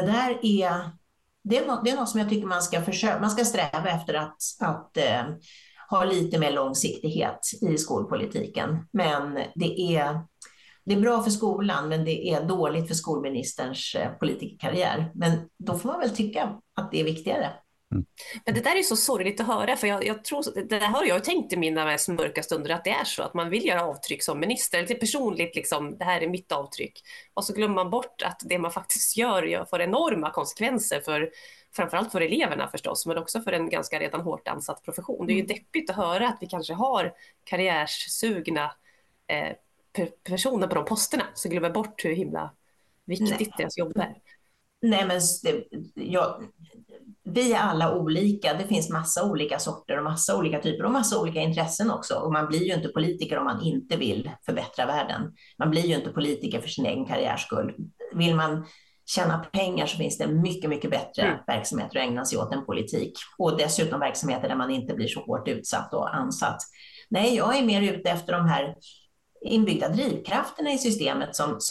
är något som jag tycker man ska sträva efter att ha lite mer långsiktighet i skolpolitiken. Men det är bra för skolan, men det är dåligt för skolministerns politikerkarriär. Men då får man väl tycka att det är viktigare. Men det där är så sorgligt att höra, för jag tror, det har jag tänkt i mina mest mörka stunder, att det är så att man vill göra avtryck som minister, eller personligt liksom, det här är mitt avtryck. Och så glömmer man bort att det man faktiskt gör får enorma konsekvenser framförallt för eleverna förstås, men också för en ganska redan hårt ansatt profession. Det är ju deppigt att höra att vi kanske har karriärssugna personer på de posterna, så glömmer bort hur himla viktigt deras jobb är. Nej, men vi är alla olika. Det finns massa olika sorter och massa olika typer och massa olika intressen också. Och man blir ju inte politiker om man inte vill förbättra världen. Man blir ju inte politiker för sin egen karriärs skull. Vill man tjäna pengar så finns det mycket, mycket bättre verksamheter att ägna sig åt än politik. Och dessutom verksamheter där man inte blir så hårt utsatt och ansatt. Nej, jag är mer ute efter de här inbyggda drivkrafterna i systemet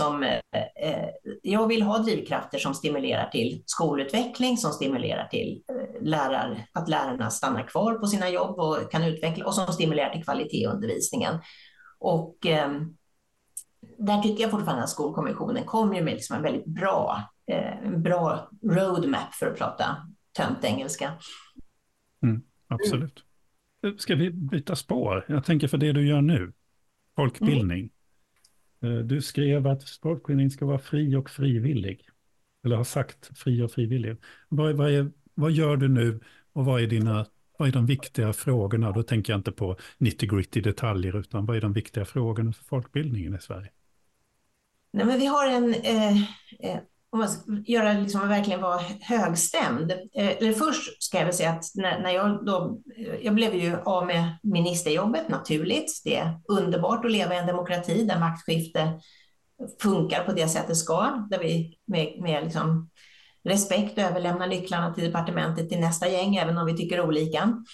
jag vill ha drivkrafter som stimulerar till skolutveckling, som stimulerar till att lärarna stannar kvar på sina jobb och kan utveckla, och som stimulerar till kvalitet i undervisningen. Och där tycker jag fortfarande att Skolkommissionen kommer med liksom en väldigt bra roadmap, för att prata tönt engelska. Absolut. Ska vi byta spår? Jag tänker för det du gör nu. Folkbildning. Du skrev att folkbildning ska vara fri och frivillig. Eller har sagt fri och frivillig. Vad gör du nu och vad är de viktiga frågorna? Då tänker jag inte på 90-gritty detaljer, utan vad är de viktiga frågorna för folkbildningen i Sverige? Nej, men vi har om man ska göra liksom verkligen vara högstämd. Eller först ska jag väl säga att när jag blev ju av med ministerjobbet naturligt. Det är underbart att leva i en demokrati där maktskifte funkar på det sättet det ska. Där vi med liksom respekt överlämnar nycklarna till departementet till nästa gäng, även om vi tycker olika.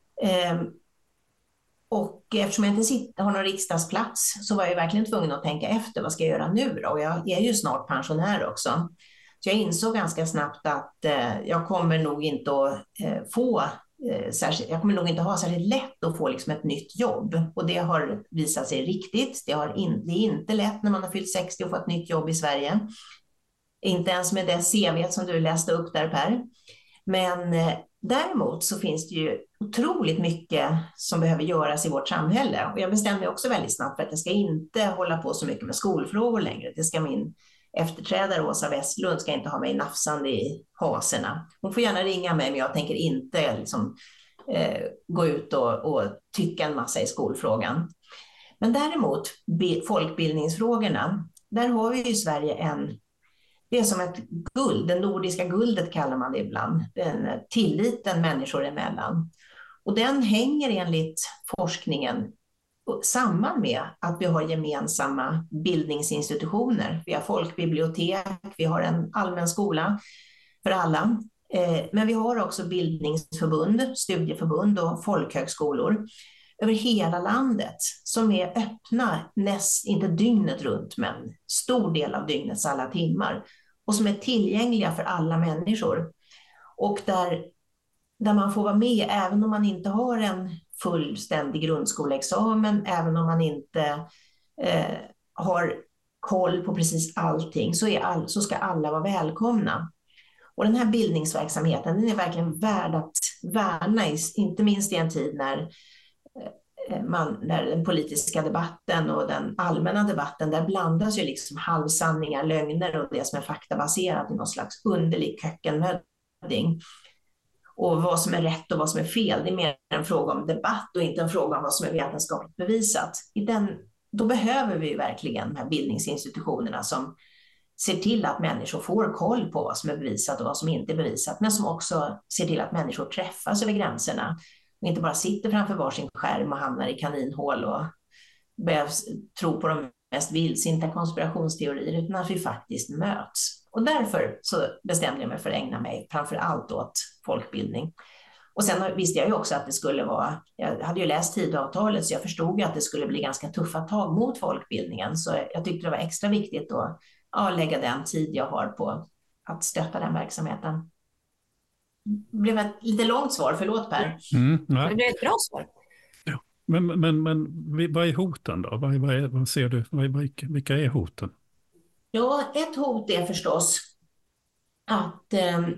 Och eftersom jag inte har någon riksdagsplats så var jag verkligen tvungen att tänka efter, vad ska jag göra nu då? Och jag är ju snart pensionär också. Så jag insåg ganska snabbt att jag kommer nog inte att jag kommer nog inte ha särskilt lätt att få liksom ett nytt jobb. Och det har visat sig riktigt. Det är inte lätt när man har fyllt 60 och få ett nytt jobb i Sverige. Inte ens med det CV som du läste upp där, Per. Men däremot så finns det ju otroligt mycket som behöver göras i vårt samhälle. Och jag bestämde mig också väldigt snabbt för att jag ska inte hålla på så mycket med skolfrågor längre. Det ska min efterträdare Åsa Westlund ska inte ha mig nafsande i haserna. Hon får gärna ringa mig, men jag tänker inte gå ut och tycka en massa i skolfrågan. Men däremot folkbildningsfrågorna, där har vi i Sverige det är som ett guld, det nordiska guldet kallar man det ibland, tilliten människor emellan. Och den hänger enligt forskningen samman med att vi har gemensamma bildningsinstitutioner. Vi har folkbibliotek, vi har en allmän skola för alla. Men vi har också bildningsförbund, studieförbund och folkhögskolor över hela landet som är öppna inte dygnet runt, men stor del av dygnets alla timmar, och som är tillgängliga för alla människor. Och där man får vara med även om man inte har en fullständig grundskoleexamen, även om man inte har koll på precis allting, så ska alla vara välkomna. Och den här bildningsverksamheten, den är verkligen värd att värna, inte minst i en tid när den politiska debatten och den allmänna debatten, där blandas ju liksom halvsanningar, lögner och det som är faktabaserat i någon slags underlig kökkenmödding. Och vad som är rätt och vad som är fel, det är mer en fråga om debatt och inte en fråga om vad som är vetenskapligt bevisat. Då behöver vi verkligen de här bildningsinstitutionerna som ser till att människor får koll på vad som är bevisat och vad som inte är bevisat, men som också ser till att människor träffas över gränserna och inte bara sitter framför varsin skärm och hamnar i kaninhål och börjar tro på de mest vilsinta konspirationsteorier, utan att vi faktiskt möts. Och därför så bestämde jag mig för att ägna mig framför allt åt folkbildning. Och sen visste jag ju också att det skulle vara, jag hade ju läst Tidöavtalet, så jag förstod ju att det skulle bli ganska tuffa tag mot folkbildningen. Så jag tyckte det var extra viktigt att lägga den tid jag har på att stötta den verksamheten. Det blev ett lite långt svar, förlåt Per. Det blev ett bra svar. Ja. Men vad är hoten då? Vad ser du? Vilka är hoten? Ja, ett hot är förstås att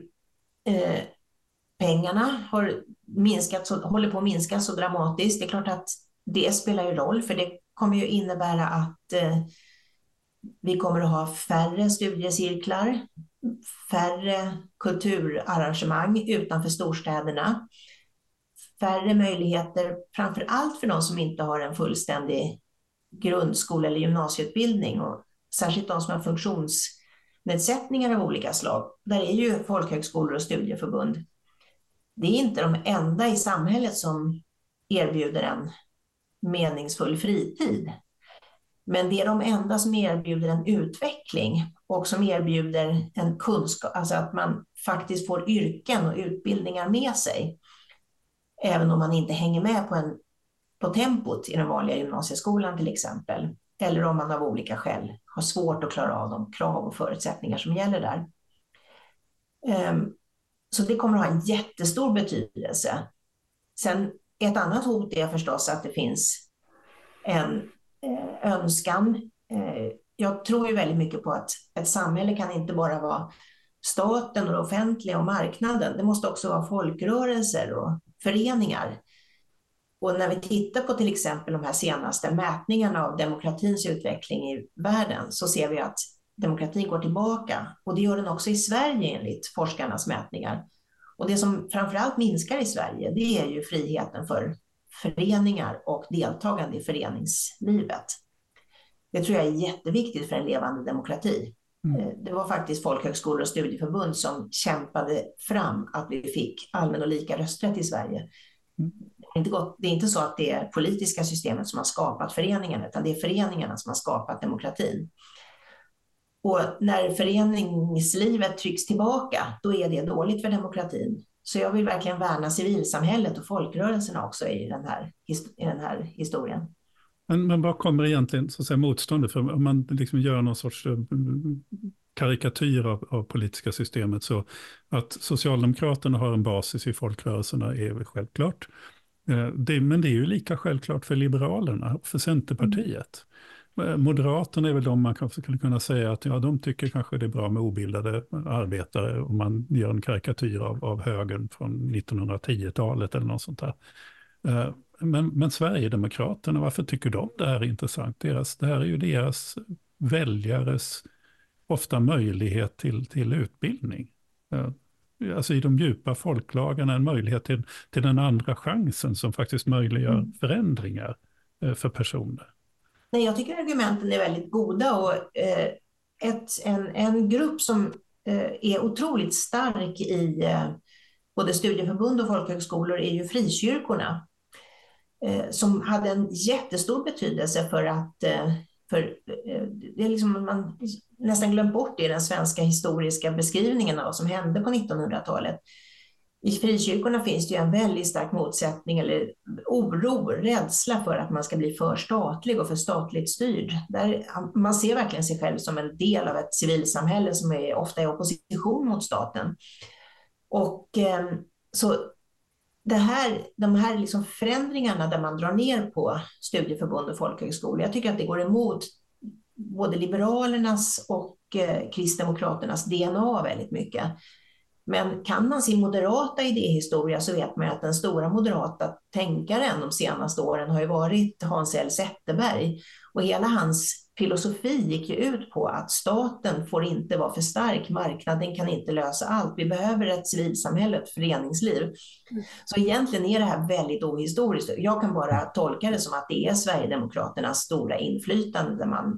pengarna håller på att minska så dramatiskt. Det är klart att det spelar ju roll, för det kommer ju innebära att vi kommer att ha färre studiecirklar, färre kulturarrangemang utanför storstäderna, färre möjligheter, framför allt för de som inte har en fullständig grundskole- eller gymnasieutbildning, och särskilt de som har funktionsnedsättningar av olika slag. Där är ju folkhögskolor och studieförbund det är inte de enda i samhället som erbjuder en meningsfull fritid. Men det är de enda som erbjuder en utveckling och som erbjuder en kunskap, alltså att man faktiskt får yrken och utbildningar med sig. Även om man inte hänger med på tempot i den vanliga gymnasieskolan till exempel. Eller om man av olika skäl har svårt att klara av de krav och förutsättningar som gäller där. Så det kommer att ha en jättestor betydelse. Sen ett annat hot är förstås att det finns en önskan. Jag tror ju väldigt mycket på att ett samhälle kan inte bara vara staten och det offentliga och marknaden. Det måste också vara folkrörelser och föreningar. Och när vi tittar på till exempel de här senaste mätningarna av demokratins utveckling i världen så ser vi att demokratin går tillbaka. Och det gör den också i Sverige enligt forskarnas mätningar. Och det som framförallt minskar i Sverige, det är ju friheten för föreningar och deltagande i föreningslivet. Det tror jag är jätteviktigt för en levande demokrati. Det var faktiskt folkhögskolor och studieförbund som kämpade fram att vi fick allmän och lika rösträtt i Sverige. Det är inte så att det är politiska systemet som har skapat föreningarna, utan det är föreningarna som har skapat demokratin. Och när föreningslivet trycks tillbaka, då är det dåligt för demokratin. Så jag vill verkligen värna civilsamhället och folkrörelserna också i den här historien. Men vad kommer egentligen så att säga, motståndet? För om man liksom gör någon sorts karikatyr av politiska systemet, så att Socialdemokraterna har en basis i folkrörelserna är väl självklart. Men det är ju lika självklart för Liberalerna och för Centerpartiet. Moderaterna är väl de man skulle kunna säga att de tycker kanske det är bra med obildade arbetare, om man gör en karikatyr av högern från 1910-talet eller något sånt där. Men Sverigedemokraterna, varför tycker de det här är intressant? Det här är ju deras väljares ofta möjlighet till utbildning. Alltså i de djupa folklagarna en möjlighet till den andra chansen som faktiskt möjliggör förändringar för personer. Nej, jag tycker argumenten är väldigt goda och en grupp som är otroligt stark i både studieförbund och folkhögskolor är ju frikyrkorna. Som hade en jättestor betydelse för att det är liksom man nästan glömt bort det i den svenska historiska beskrivningen av vad som hände på 1900-talet. I frikyrkorna finns det ju en väldigt stark motsättning eller oro, rädsla för att man ska bli för statlig och för statligt styrd. Där man ser verkligen sig själv som en del av ett civilsamhälle som ofta är opposition mot staten. Och så de här liksom förändringarna där man drar ner på studieförbund och folkhögskolor, jag tycker att det går emot både Liberalernas och Kristdemokraternas DNA väldigt mycket. Men kan man sin moderata idéhistoria så vet man att den stora moderata tänkaren de senaste åren har ju varit Hans L. Zetterberg. Och hela hans filosofi gick ju ut på att staten får inte vara för stark, marknaden kan inte lösa allt. Vi behöver ett civilsamhälle, ett föreningsliv. Så egentligen är det här väldigt ohistoriskt. Jag kan bara tolka det som att det är Sverigedemokraternas stora inflytande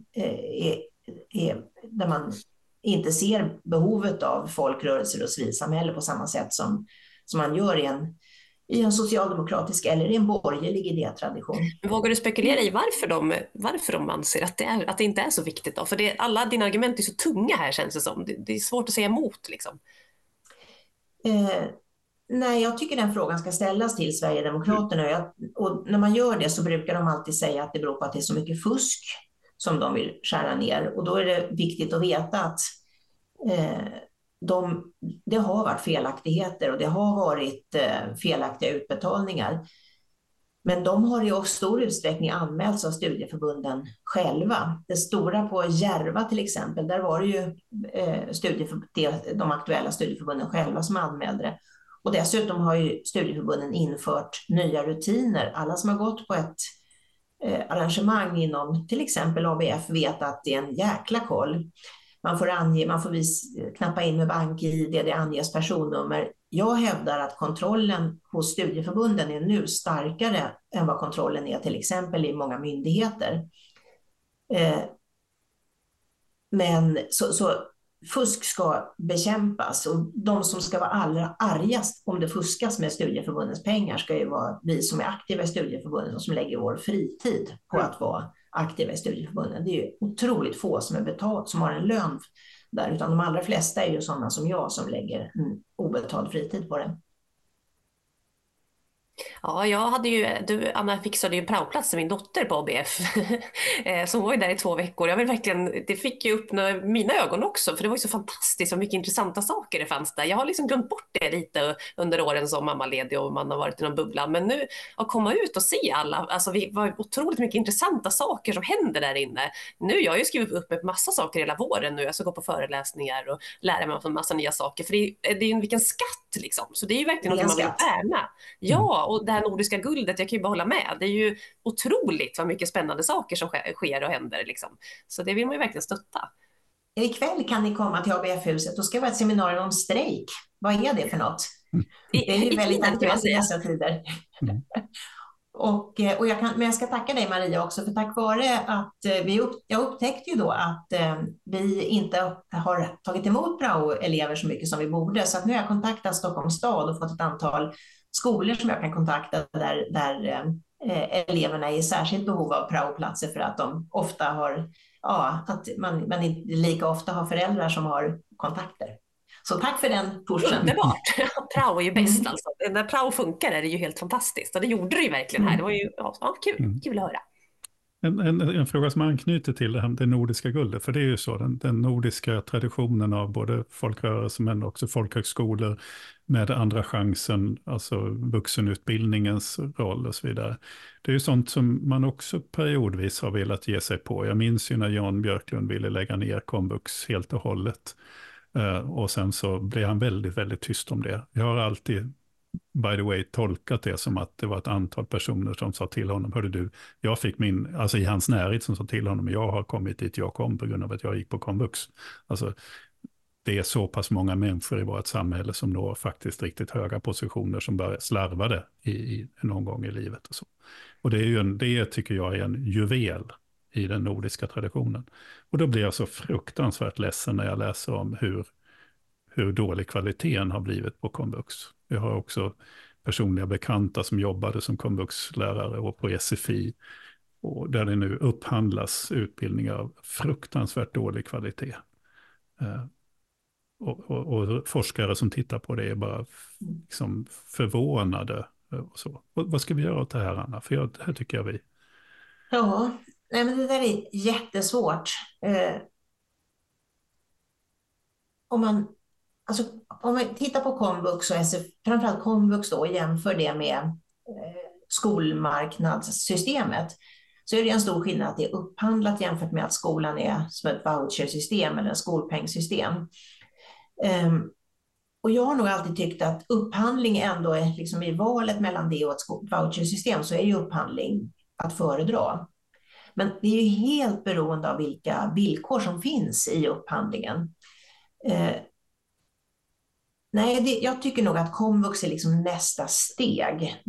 där man inte ser behovet av folkrörelser och civilsamhälle på samma sätt som man gör i en socialdemokratisk eller i en borgerlig idétradition. Vågar du spekulera i varför de anser att det inte är så viktigt då? För alla dina argument är så tunga här, känns det som. Det är svårt att säga emot liksom. Nej, jag tycker den frågan ska ställas till Sverigedemokraterna. Och när man gör det så brukar de alltid säga att det beror på att det är så mycket fusk som de vill skära ner. Och då är det viktigt att veta att det har varit felaktigheter och det har varit felaktiga utbetalningar. Men de har i stor utsträckning anmälts av studieförbunden själva. Det stora på Järva till exempel, där var det ju de aktuella studieförbunden själva som anmälde det. Och dessutom har ju studieförbunden infört nya rutiner. Alla som har gått på ett arrangemang inom till exempel ABF vet att det är en jäkla koll. Man får knappa in med BankID, det anges personnummer. Jag hävdar att kontrollen hos studieförbunden är nu starkare än vad kontrollen är till exempel i många myndigheter. Men så fusk ska bekämpas och de som ska vara allra argast om det fuskas med studieförbundens pengar ska ju vara vi som är aktiva i studieförbunden och som lägger vår fritid på att vara aktiva i studieförbunden. Det är ju otroligt få som är betalt, som har en lön där, utan de allra flesta är ju sådana som jag som lägger en obetald fritid på det. Ja, Anna fixade ju en praoplats till min dotter på ABF. Så hon var ju där i 2 veckor. Det fick ju öppna mina ögon också, för det var ju så fantastiskt och mycket intressanta saker det fanns där. Jag har liksom glömt bort det lite under åren som mammaledig och man har varit i någon bubbla. Men nu att komma ut och se det var otroligt mycket intressanta saker som händer där inne. Jag har ju skrivit upp med massa saker hela våren nu. Jag ska gå på föreläsningar och lära mig en massa nya saker. För det är ju vilken skatt liksom. Så det är ju verkligen något man vill värna. Ja, och det här nordiska guldet, jag kan ju bara hålla med. Det är ju otroligt vad mycket spännande saker som sker och händer. Liksom. Så det vill man ju verkligen stötta. Ikväll kan ni komma till ABF-huset. Då ska det vara ett seminarium om strejk. Vad är det för något? Det är ju väldigt aktuellt i dessa tider. Men jag ska tacka dig Maria också, för tack vare att jag upptäckte ju då att vi inte har tagit emot prao-elever så mycket som vi borde. Så att nu har jag kontaktat Stockholms stad och fått ett antal skolor som jag kan kontakta där eleverna är i särskilt behov av praoplatser för att de ofta har, att man inte lika ofta har föräldrar som har kontakter. Så tack för den pushen. Underbart. Prao är ju bäst alltså. När prao funkar är det ju helt fantastiskt. Och det gjorde det ju verkligen här. Det var ju kul att höra. En fråga som anknyter till det nordiska guldet, för det är ju så, den nordiska traditionen av både folkrörelser men också folkhögskolor med andra chansen, alltså vuxenutbildningens roll och så vidare. Det är ju sånt som man också periodvis har velat ge sig på. Jag minns ju när Jan Björklund ville lägga ner komvux helt och hållet. Och sen så blev han väldigt, väldigt tyst om det. Jag har alltid, by the way, tolkat det som att det var ett antal personer som sa till honom, hörde du, jag fick alltså i hans närhet som sa till honom, jag har kommit dit jag kom på grund av att jag gick på komvux. Alltså, det är så pass många människor i vårt samhälle som når faktiskt riktigt höga positioner som börjar slarva det någon gång i livet och så. Och det tycker jag är en juvel i den nordiska traditionen. Och då blir jag så fruktansvärt ledsen när jag läser om hur dålig kvaliteten har blivit på komvux. Jag har också personliga bekanta som jobbade som komvuxlärare och på SFI, och där det nu upphandlas utbildningar av fruktansvärt dålig kvalitet. Och forskare som tittar på det är bara liksom förvånade. Och så. Vad ska vi göra åt det här, Anna? För det här tycker jag vi... Ja, nej, men det där är jättesvårt. Om man tittar på komvux och framförallt komvux då, och jämför det med skolmarknadssystemet, så är det en stor skillnad att det är upphandlat jämfört med att skolan är som ett vouchersystem eller en skolpengsystem. Och jag har nog alltid tyckt att upphandling ändå är liksom, i valet mellan det och ett vouchersystem så är ju upphandling att föredra. Men det är ju helt beroende av vilka villkor som finns i upphandlingen. Jag tycker nog att komvux är liksom nästa steg.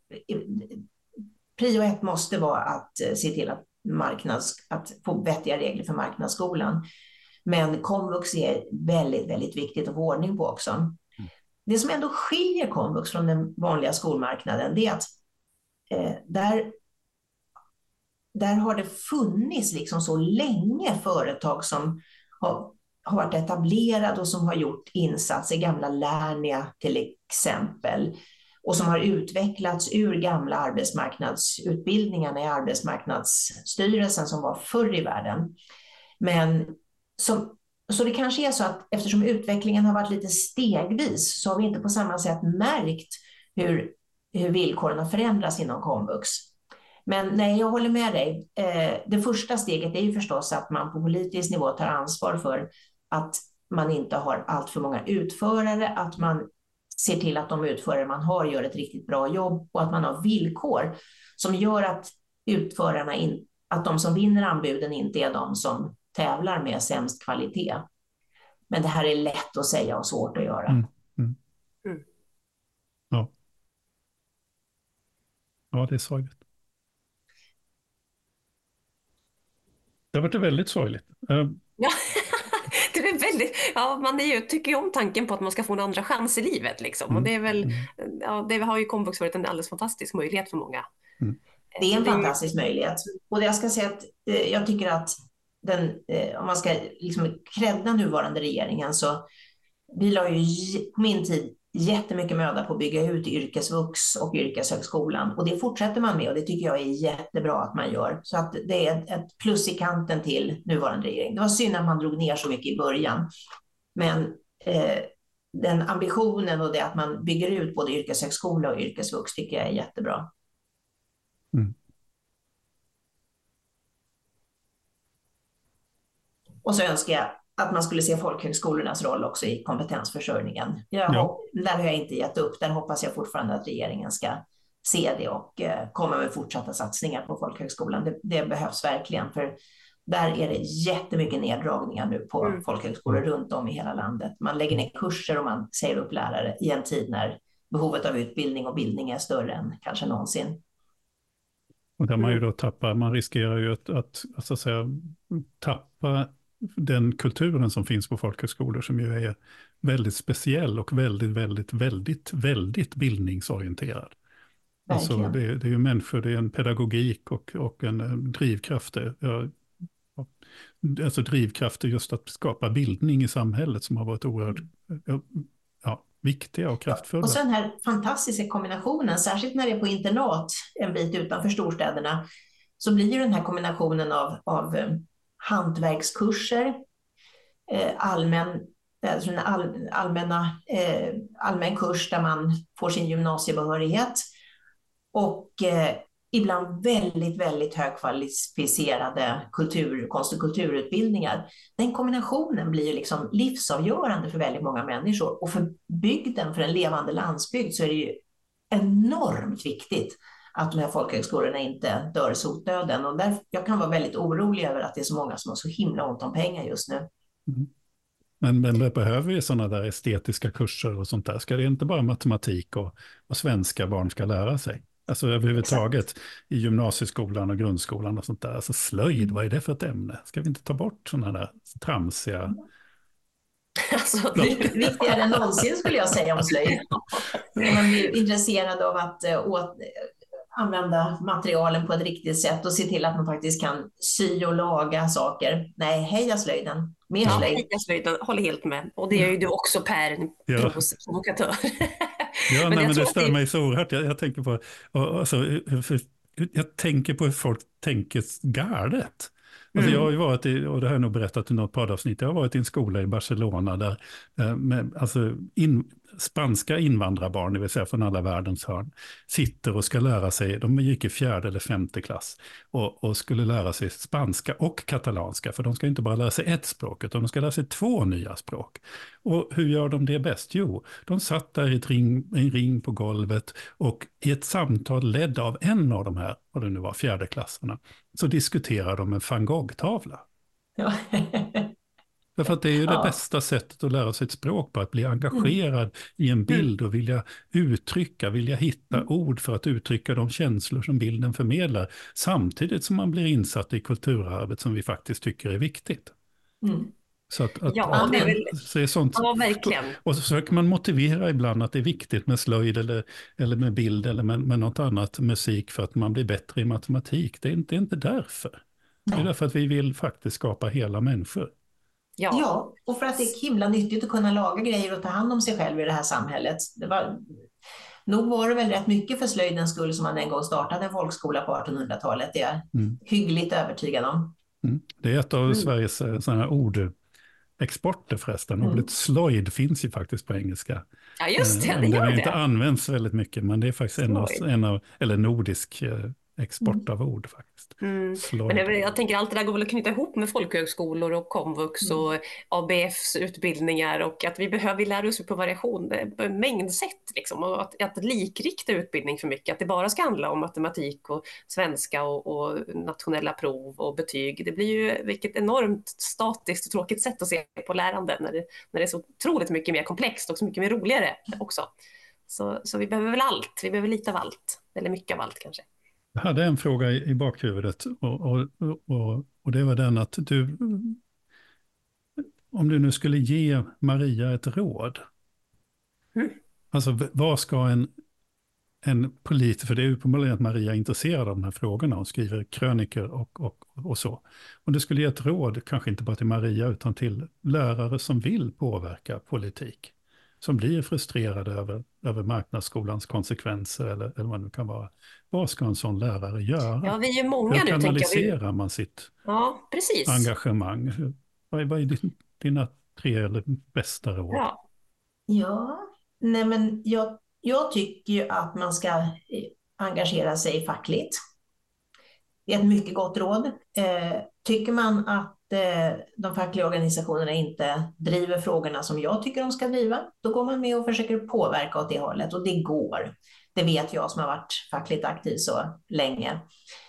Prio 1 måste vara att se till att få vettiga regler för marknadsskolan. Men komvux är väldigt, väldigt viktigt att få ordning på också. Det som ändå skiljer komvux från den vanliga skolmarknaden, det är att där har det funnits liksom så länge företag som har varit etablerade och som har gjort insatser, gamla Lernia till exempel, och som har utvecklats ur gamla arbetsmarknadsutbildningarna i Arbetsmarknadsstyrelsen som var förr i världen. Så det kanske är så att eftersom utvecklingen har varit lite stegvis så har vi inte på samma sätt märkt hur villkoren har förändrats inom komvux. Men nej, jag håller med dig. Det första steget är ju förstås att man på politisk nivå tar ansvar för att man inte har allt för många utförare, att man ser till att de utförare man har gör ett riktigt bra jobb och att man har villkor som gör att utförarna, att de som vinner anbuden inte är de som tävlar med sämst kvalitet. Men det här är lätt att säga och svårt att göra. Ja. Ja, det är sorgligt. Det har varit väldigt sorgligt. Ja, det väl väldigt, man tycker ju om tanken på att man ska få en andra chans i livet liksom. Och det är väl, det har ju komvux varit en alldeles fantastisk möjlighet för många. Mm. Det är en fantastisk möjlighet. Och jag ska säga att jag tycker att om man ska liksom credda nuvarande regeringen, så vi la ju på min tid jättemycket möda på att bygga ut yrkesvux och yrkeshögskolan. Och det fortsätter man med, och det tycker jag är jättebra att man gör. Så att det är ett plus i kanten till nuvarande regering. Det var synd att man drog ner så mycket i början. Men den ambitionen och det att man bygger ut både yrkeshögskola och yrkesvux tycker jag är jättebra. Mm. Och så önskar jag att man skulle se folkhögskolornas roll också i kompetensförsörjningen. Där har jag inte gett upp. Där hoppas jag fortfarande att regeringen ska se det och komma med fortsatta satsningar på folkhögskolan. Det behövs verkligen, för där är det jättemycket neddragningar nu på folkhögskolor runt om i hela landet. Man lägger ner kurser och man säger upp lärare i en tid när behovet av utbildning och bildning är större än kanske någonsin. Och där man ju då man riskerar ju att så att säga tappa den kulturen som finns på folkhögskolor, som ju är väldigt speciell och väldigt, väldigt, väldigt, väldigt bildningsorienterad. Alltså det är ju människor, det är en pedagogik och en drivkraft. Alltså drivkrafter just att skapa bildning i samhället som har varit oerhört viktiga och kraftfulla. Och så den här fantastiska kombinationen, särskilt när det är på internat en bit utanför storstäderna, så blir ju den här kombinationen av hantverkskurser, allmän kurs där man får sin gymnasiebehörighet och ibland väldigt, väldigt högkvalificerade konst- och kulturutbildningar. Den kombinationen blir ju liksom livsavgörande för väldigt många människor, och för bygden, för en levande landsbygd, så är det ju enormt viktigt att de här folkhögskolorna inte dör sotdöden. Och jag kan vara väldigt orolig över att det är så många som har så himla ont om pengar just nu. Men det behöver ju sådana där estetiska kurser och sånt där. Ska det inte bara matematik och svenska barn ska lära sig? Alltså överhuvudtaget i gymnasieskolan och grundskolan och sånt där. Alltså slöjd, vad är det för ett ämne? Ska vi inte ta bort sådana där tramsiga... Alltså, det är viktigare än någonsin skulle jag säga om slöjd. När man blir intresserad av att använda materialen på ett riktigt sätt och se till att man faktiskt kan sy och laga saker. Nej, heja slöjden. Mer slöjd. Heja slöjden, håller helt med. Och det är ju du också, Per, en provokatör. Men det stör mig så oerhört. Jag tänker på, jag tänker på hur folk tänker galet. Alltså jag har ju varit och det har jag nog berättat i något poddavsnitt, jag har varit i en skola i Barcelona där spanska invandrarbarn, det vill säga från alla världens hörn, sitter och ska lära sig, de gick i 4:e eller 5:e klass och skulle lära sig spanska och katalanska, för de ska inte bara lära sig ett språk utan de ska lära sig 2 nya språk. Och hur gör de det bäst? Jo, de satt där i en ring på golvet och i ett samtal ledd av en av de här, vad det nu var, 4:e klasserna, så diskuterar de en van Gogh-tavla. Ja. Därför att det är ju det bästa sättet att lära sig ett språk på, att bli engagerad i en bild och vilja hitta ord för att uttrycka de känslor som bilden förmedlar, samtidigt som man blir insatt i kulturarvet som vi faktiskt tycker är viktigt. Så det är sånt. Ja, verkligen. Och så försöker man motivera ibland att det är viktigt med slöjd eller med bild eller med något annat, musik, för att man blir bättre i matematik. Det är inte därför. Det är därför att vi vill faktiskt skapa hela människor. Ja, och för att det är himla nyttigt att kunna laga grejer och ta hand om sig själv i det här samhället. Nog var det väl rätt mycket för slöjdens skull som man en gång startade en folkskola på 1800-talet. Det är jag hyggligt övertygad om. Det är ett av Sveriges sådana här ordexporter förresten. Ordet slöjd finns ju faktiskt på engelska. Ja, just det, det gör det. Det inte används väldigt mycket, men det är faktiskt eller nordisk export av ord faktiskt. Men jag tänker allt det där går väl att knyta ihop med folkhögskolor och komvux och ABFs utbildningar, och att vi behöver lära oss på variation på en mängd sätt liksom, och att likrikta utbildning för mycket, att det bara ska handla om matematik och svenska och nationella prov och betyg. Det blir ju vilket enormt statiskt och tråkigt sätt att se på lärande när det är så otroligt mycket mer komplext och så mycket mer roligare också. Så vi behöver väl allt, vi behöver lite av allt, eller mycket av allt kanske. Jag hade en fråga i bakhuvudet och det var den att om du nu skulle ge Maria ett råd, alltså vad ska en politiker, för det är uppenbarligen att Maria är intresserad av de här frågorna och skriver krönikor och så. Om du skulle ge ett råd, kanske inte bara till Maria utan till lärare som vill påverka politik, som blir frustrerade över marknadsskolans konsekvenser eller vad det nu kan vara. Vad ska en sån lärare göra? Ja, vi är ju många Hur nu, tänker jag. kanaliserar man sitt precis. engagemang? Vad är dina 3 eller bästa råd? Ja, nej men jag tycker ju att man ska engagera sig fackligt. Det är ett mycket gott råd. Tycker man att de fackliga organisationerna inte driver frågorna som jag tycker de ska driva, då går man med och försöker påverka åt det hållet. Och det går. Det vet jag som har varit fackligt aktiv så länge.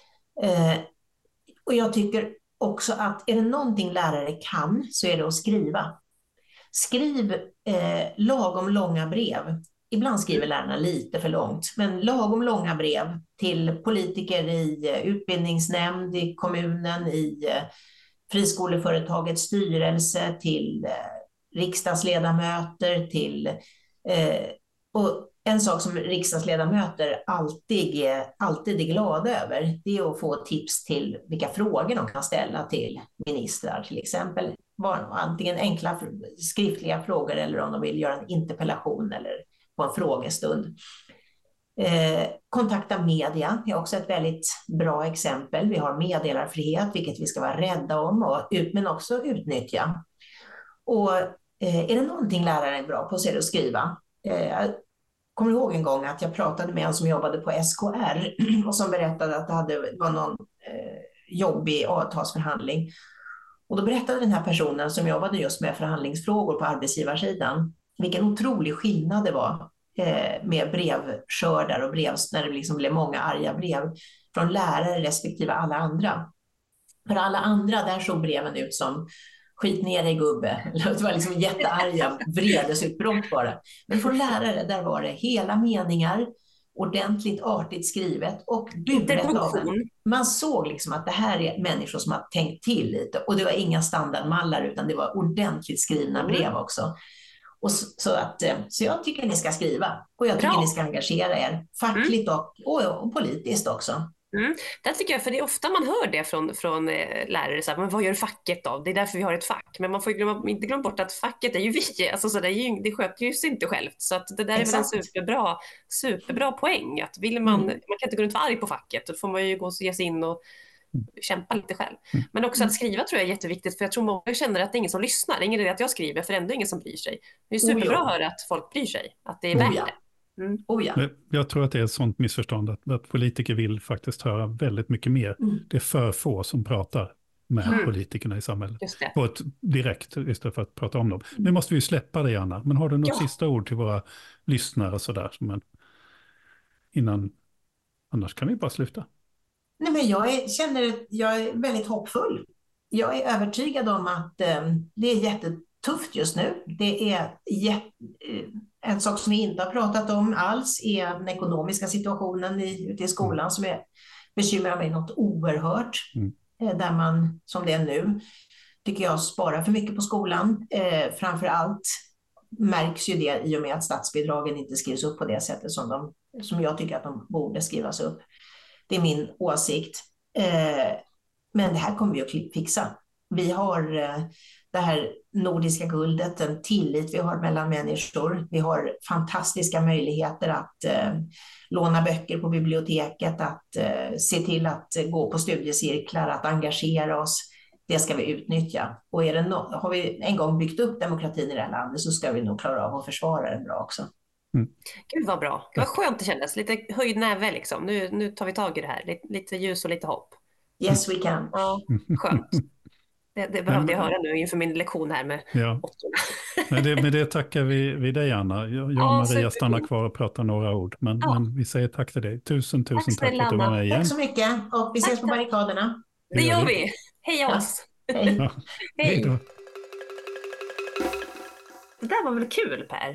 Och jag tycker också att är det någonting lärare kan så är det att skriva. Skriv lagom långa brev. Ibland skriver lärarna lite för långt, men lagom långa brev till politiker i utbildningsnämnd, i kommunen, i friskoleföretagets styrelse, till riksdagsledamöter, och en sak som riksdagsledamöter alltid är glada över, det är att få tips till vilka frågor de kan ställa till ministrar, till exempel. Antingen enkla skriftliga frågor eller om de vill göra en interpellation eller på en frågestund. Kontakta media är också ett väldigt bra exempel. Vi har meddelarfrihet, vilket vi ska vara rädda om, men också utnyttja. Och är det någonting lärare är bra på så är det att skriva. Jag kommer ihåg en gång att jag pratade med en som jobbade på SKR och som berättade att det var någon jobbig avtalsförhandling. Och då berättade den här personen som jobbade just med förhandlingsfrågor på arbetsgivarsidan vilken otrolig skillnad det var med brevskördar och när det liksom blev många arga brev från lärare respektive alla andra. För alla andra där såg breven ut som skit ner dig gubbe. Det var liksom jättearga vredesutbrott bara. Men från lärare där var det hela meningar, ordentligt artigt skrivet och buret av den. Man såg liksom att det här är människor som har tänkt till lite och det var inga standardmallar utan det var ordentligt skrivna brev också. Och så jag tycker ni ska skriva och jag tycker ni ska engagera er fackligt och politiskt också. Det tycker jag, för det är ofta man hör det från lärare, så här, men vad gör facket då? Det är därför vi har ett fack. Men man får inte glömma bort att facket är ju vi, alltså, så det sköter ju sig inte självt. Så att det där är väl en superbra poäng. Att man kan inte gå runt och vara arg på facket, då får man ju ge sig in och kämpa lite själv. Men också att skriva tror jag är jätteviktigt, för jag tror många känner att det är ingen som lyssnar. Det är ingen idé att jag skriver, för ändå ingen som bryr sig. Det är superbra att höra att folk bryr sig, att det är värt det. Jag tror att det är ett sånt missförstånd att politiker vill faktiskt höra väldigt mycket mer. Det är för få som pratar med politikerna i samhället på ett direkt istället för att prata om dem. Nu måste vi släppa det, Anna. Men har du något sista ord till våra lyssnare så där, annars kan vi bara sluta. Nej, men jag är väldigt hoppfull. Jag är övertygad om att det är jättetufft just nu. Det är en sak som vi inte har pratat om alls är den ekonomiska situationen ute i skolan som bekymrar mig något oerhört. Där man, som det är nu, tycker jag sparar för mycket på skolan. Framför allt märks ju det i och med att statsbidragen inte skrivs upp på det sättet som jag tycker att de borde skrivas upp. Det är min åsikt. Men det här kommer vi att fixa. Vi har det här nordiska guldet, en tillit vi har mellan människor. Vi har fantastiska möjligheter att låna böcker på biblioteket, att se till att gå på studiecirklar, att engagera oss. Det ska vi utnyttja. Och har vi en gång byggt upp demokratin i det här landet så ska vi nog klara av att försvara den bra också. Gud vad bra. Det var skönt det kändes. Lite höjd näve liksom. Nu tar vi tag i det här. Lite ljus och lite hopp. Yes we can. Ja, skönt. Det behövde jag höra nu inför min lektion här med åttorna. Med det tackar vi dig, Anna. Jag och Maria stannar kvar och pratar några ord. Men vi säger tack till dig. Tusen tack för att du var med igen. Tack så mycket. Och vi ses på barrikaderna. Det gör vi. Heja oss. Hej. Hej då. Det där var väl kul, Per?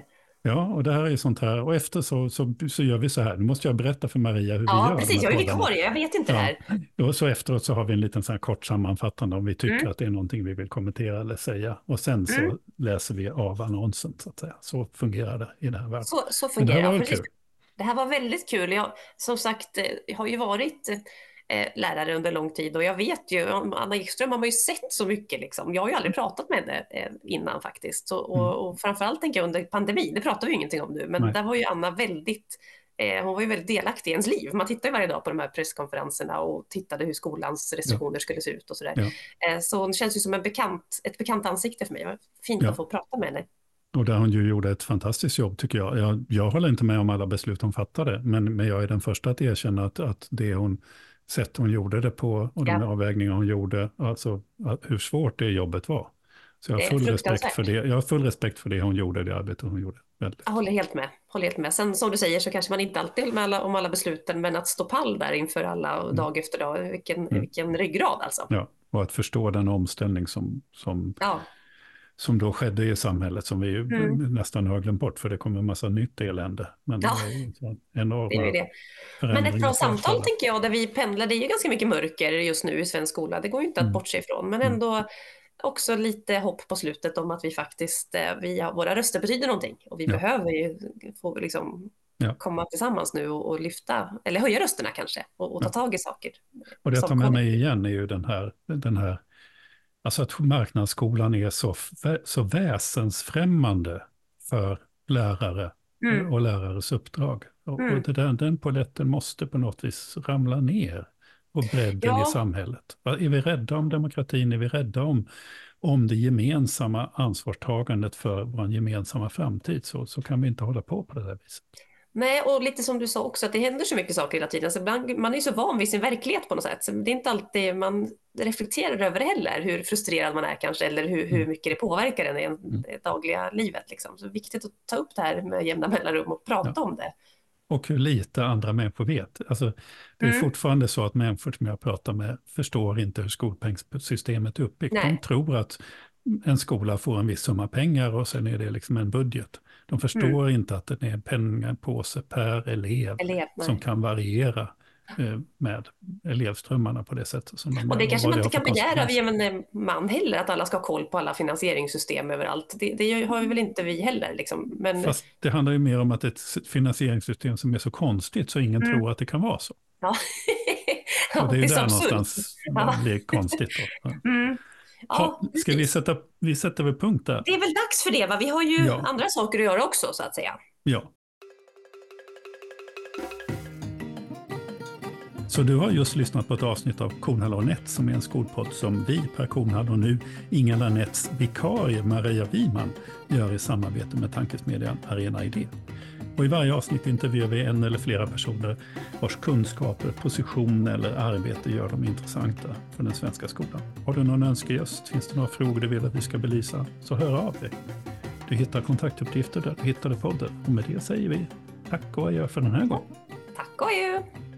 Ja, och det här är sånt här. Och efter så gör vi så här. Nu måste jag berätta för Maria hur vi Ja, gör precis. de här Jag är poddarna. vikarie, jag vet inte det här. Och så efteråt så har vi en liten sån här kort sammanfattande om vi tycker att det är någonting vi vill kommentera eller säga. Och sen så läser vi av annonsen, så att säga. Så fungerar det i det här världen. Så Men det fungerar här var det. väl Precis. kul. Det här var väldigt kul. Jag, som sagt, jag har ju varit lärare under lång tid och jag vet ju, Anna Ekström har man ju sett så mycket liksom. Jag har ju aldrig pratat med henne innan faktiskt. Och framförallt tänker jag under pandemin, det pratar vi ju ingenting om nu, men där var ju Anna väldigt, hon var ju väldigt delaktig i ens liv. Man tittar ju varje dag på de här presskonferenserna och tittade hur skolans restriktioner skulle se ut och sådär. Ja. Så hon känns ju som ett bekant ansikte för mig. Det var fint att få prata med henne. Och där hon ju gjorde ett fantastiskt jobb tycker jag. Jag håller inte med om alla beslut hon fattade, men jag är den första att erkänna att det sätt hon gjorde det på och de avvägningar hon gjorde, alltså hur svårt det jobbet var. Så jag har full respekt för det. Jag har full respekt för det hon gjorde, det arbete hon gjorde. Jag håller helt med. Sen som du säger så kanske man inte alltid håller med om alla besluten, men att stå pall där inför alla dag efter dag, vilken ryggrad alltså. Ja, och att förstå den omställning som då skedde i samhället, som vi ju nästan har glömt bort, för det kommer en massa nytt elände. Men det är ju enorma det. Men ett bra samtal tänker jag, där vi pendlar, det är ju ganska mycket mörker just nu i svensk skola, det går ju inte att bortse ifrån, men ändå också lite hopp på slutet om att vi faktiskt, våra röster betyder någonting och vi behöver ju få liksom komma tillsammans nu och lyfta, eller höja rösterna kanske och ta tag i saker. Och det jag tar med mig igen är ju den här alltså att marknadsskolan är så väsensfrämmande för lärare och lärares uppdrag. Och den poletten måste på något vis ramla ner på bredden i samhället. Är vi rädda om demokratin? Är vi rädda om det gemensamma ansvarstagandet för vår gemensamma framtid, så kan vi inte hålla på det där viset. Nej, och lite som du sa också, att det händer så mycket saker hela tiden. Så man är ju så van vid sin verklighet på något sätt. Så det är inte alltid man reflekterar över det heller, hur frustrerad man är kanske, eller hur mycket det påverkar en i det dagliga livet. Liksom. Så det är viktigt att ta upp det här med jämna mellanrum och prata om det. Och hur lite andra människor vet. Alltså, det är fortfarande så att människor som jag pratar med förstår inte hur skolpengssystemet är uppbyggt. De tror att en skola får en viss summa pengar och sen är det liksom en budget. De förstår inte att det är en pengapåse per elev som kan variera med elevströmmarna på det sättet som de. Och det kanske man inte kan begära av en man heller, att alla ska ha koll på alla finansieringssystem överallt. Det har vi väl inte vi heller. Liksom. Men... Fast det handlar ju mer om att ett finansieringssystem som är så konstigt så ingen tror att det kan vara så. Ja. Och det är ju där någonstans det blir konstigt då. Ska vi sätta väl punkt där? Det är väl dags för det, va? Vi har ju andra saker att göra också, så att säga. Ja. Så du har just lyssnat på ett avsnitt av Kornhall och Nett, som är en skolpodd som vi, Per Kornhall och nu Ingela Netts vikarie Maria Wiman, gör i samarbete med tankesmedjan Arena Idé. Och i varje avsnitt intervjuar vi en eller flera personer vars kunskaper, position eller arbete gör dem intressanta för den svenska skolan. Har du någon önskegäst? Finns det några frågor du vill att vi ska belysa? Så hör av dig. Du hittar kontaktuppgifter där du hittade podden. Och med det säger vi tack och adjö för den här gången. Tack och adjö.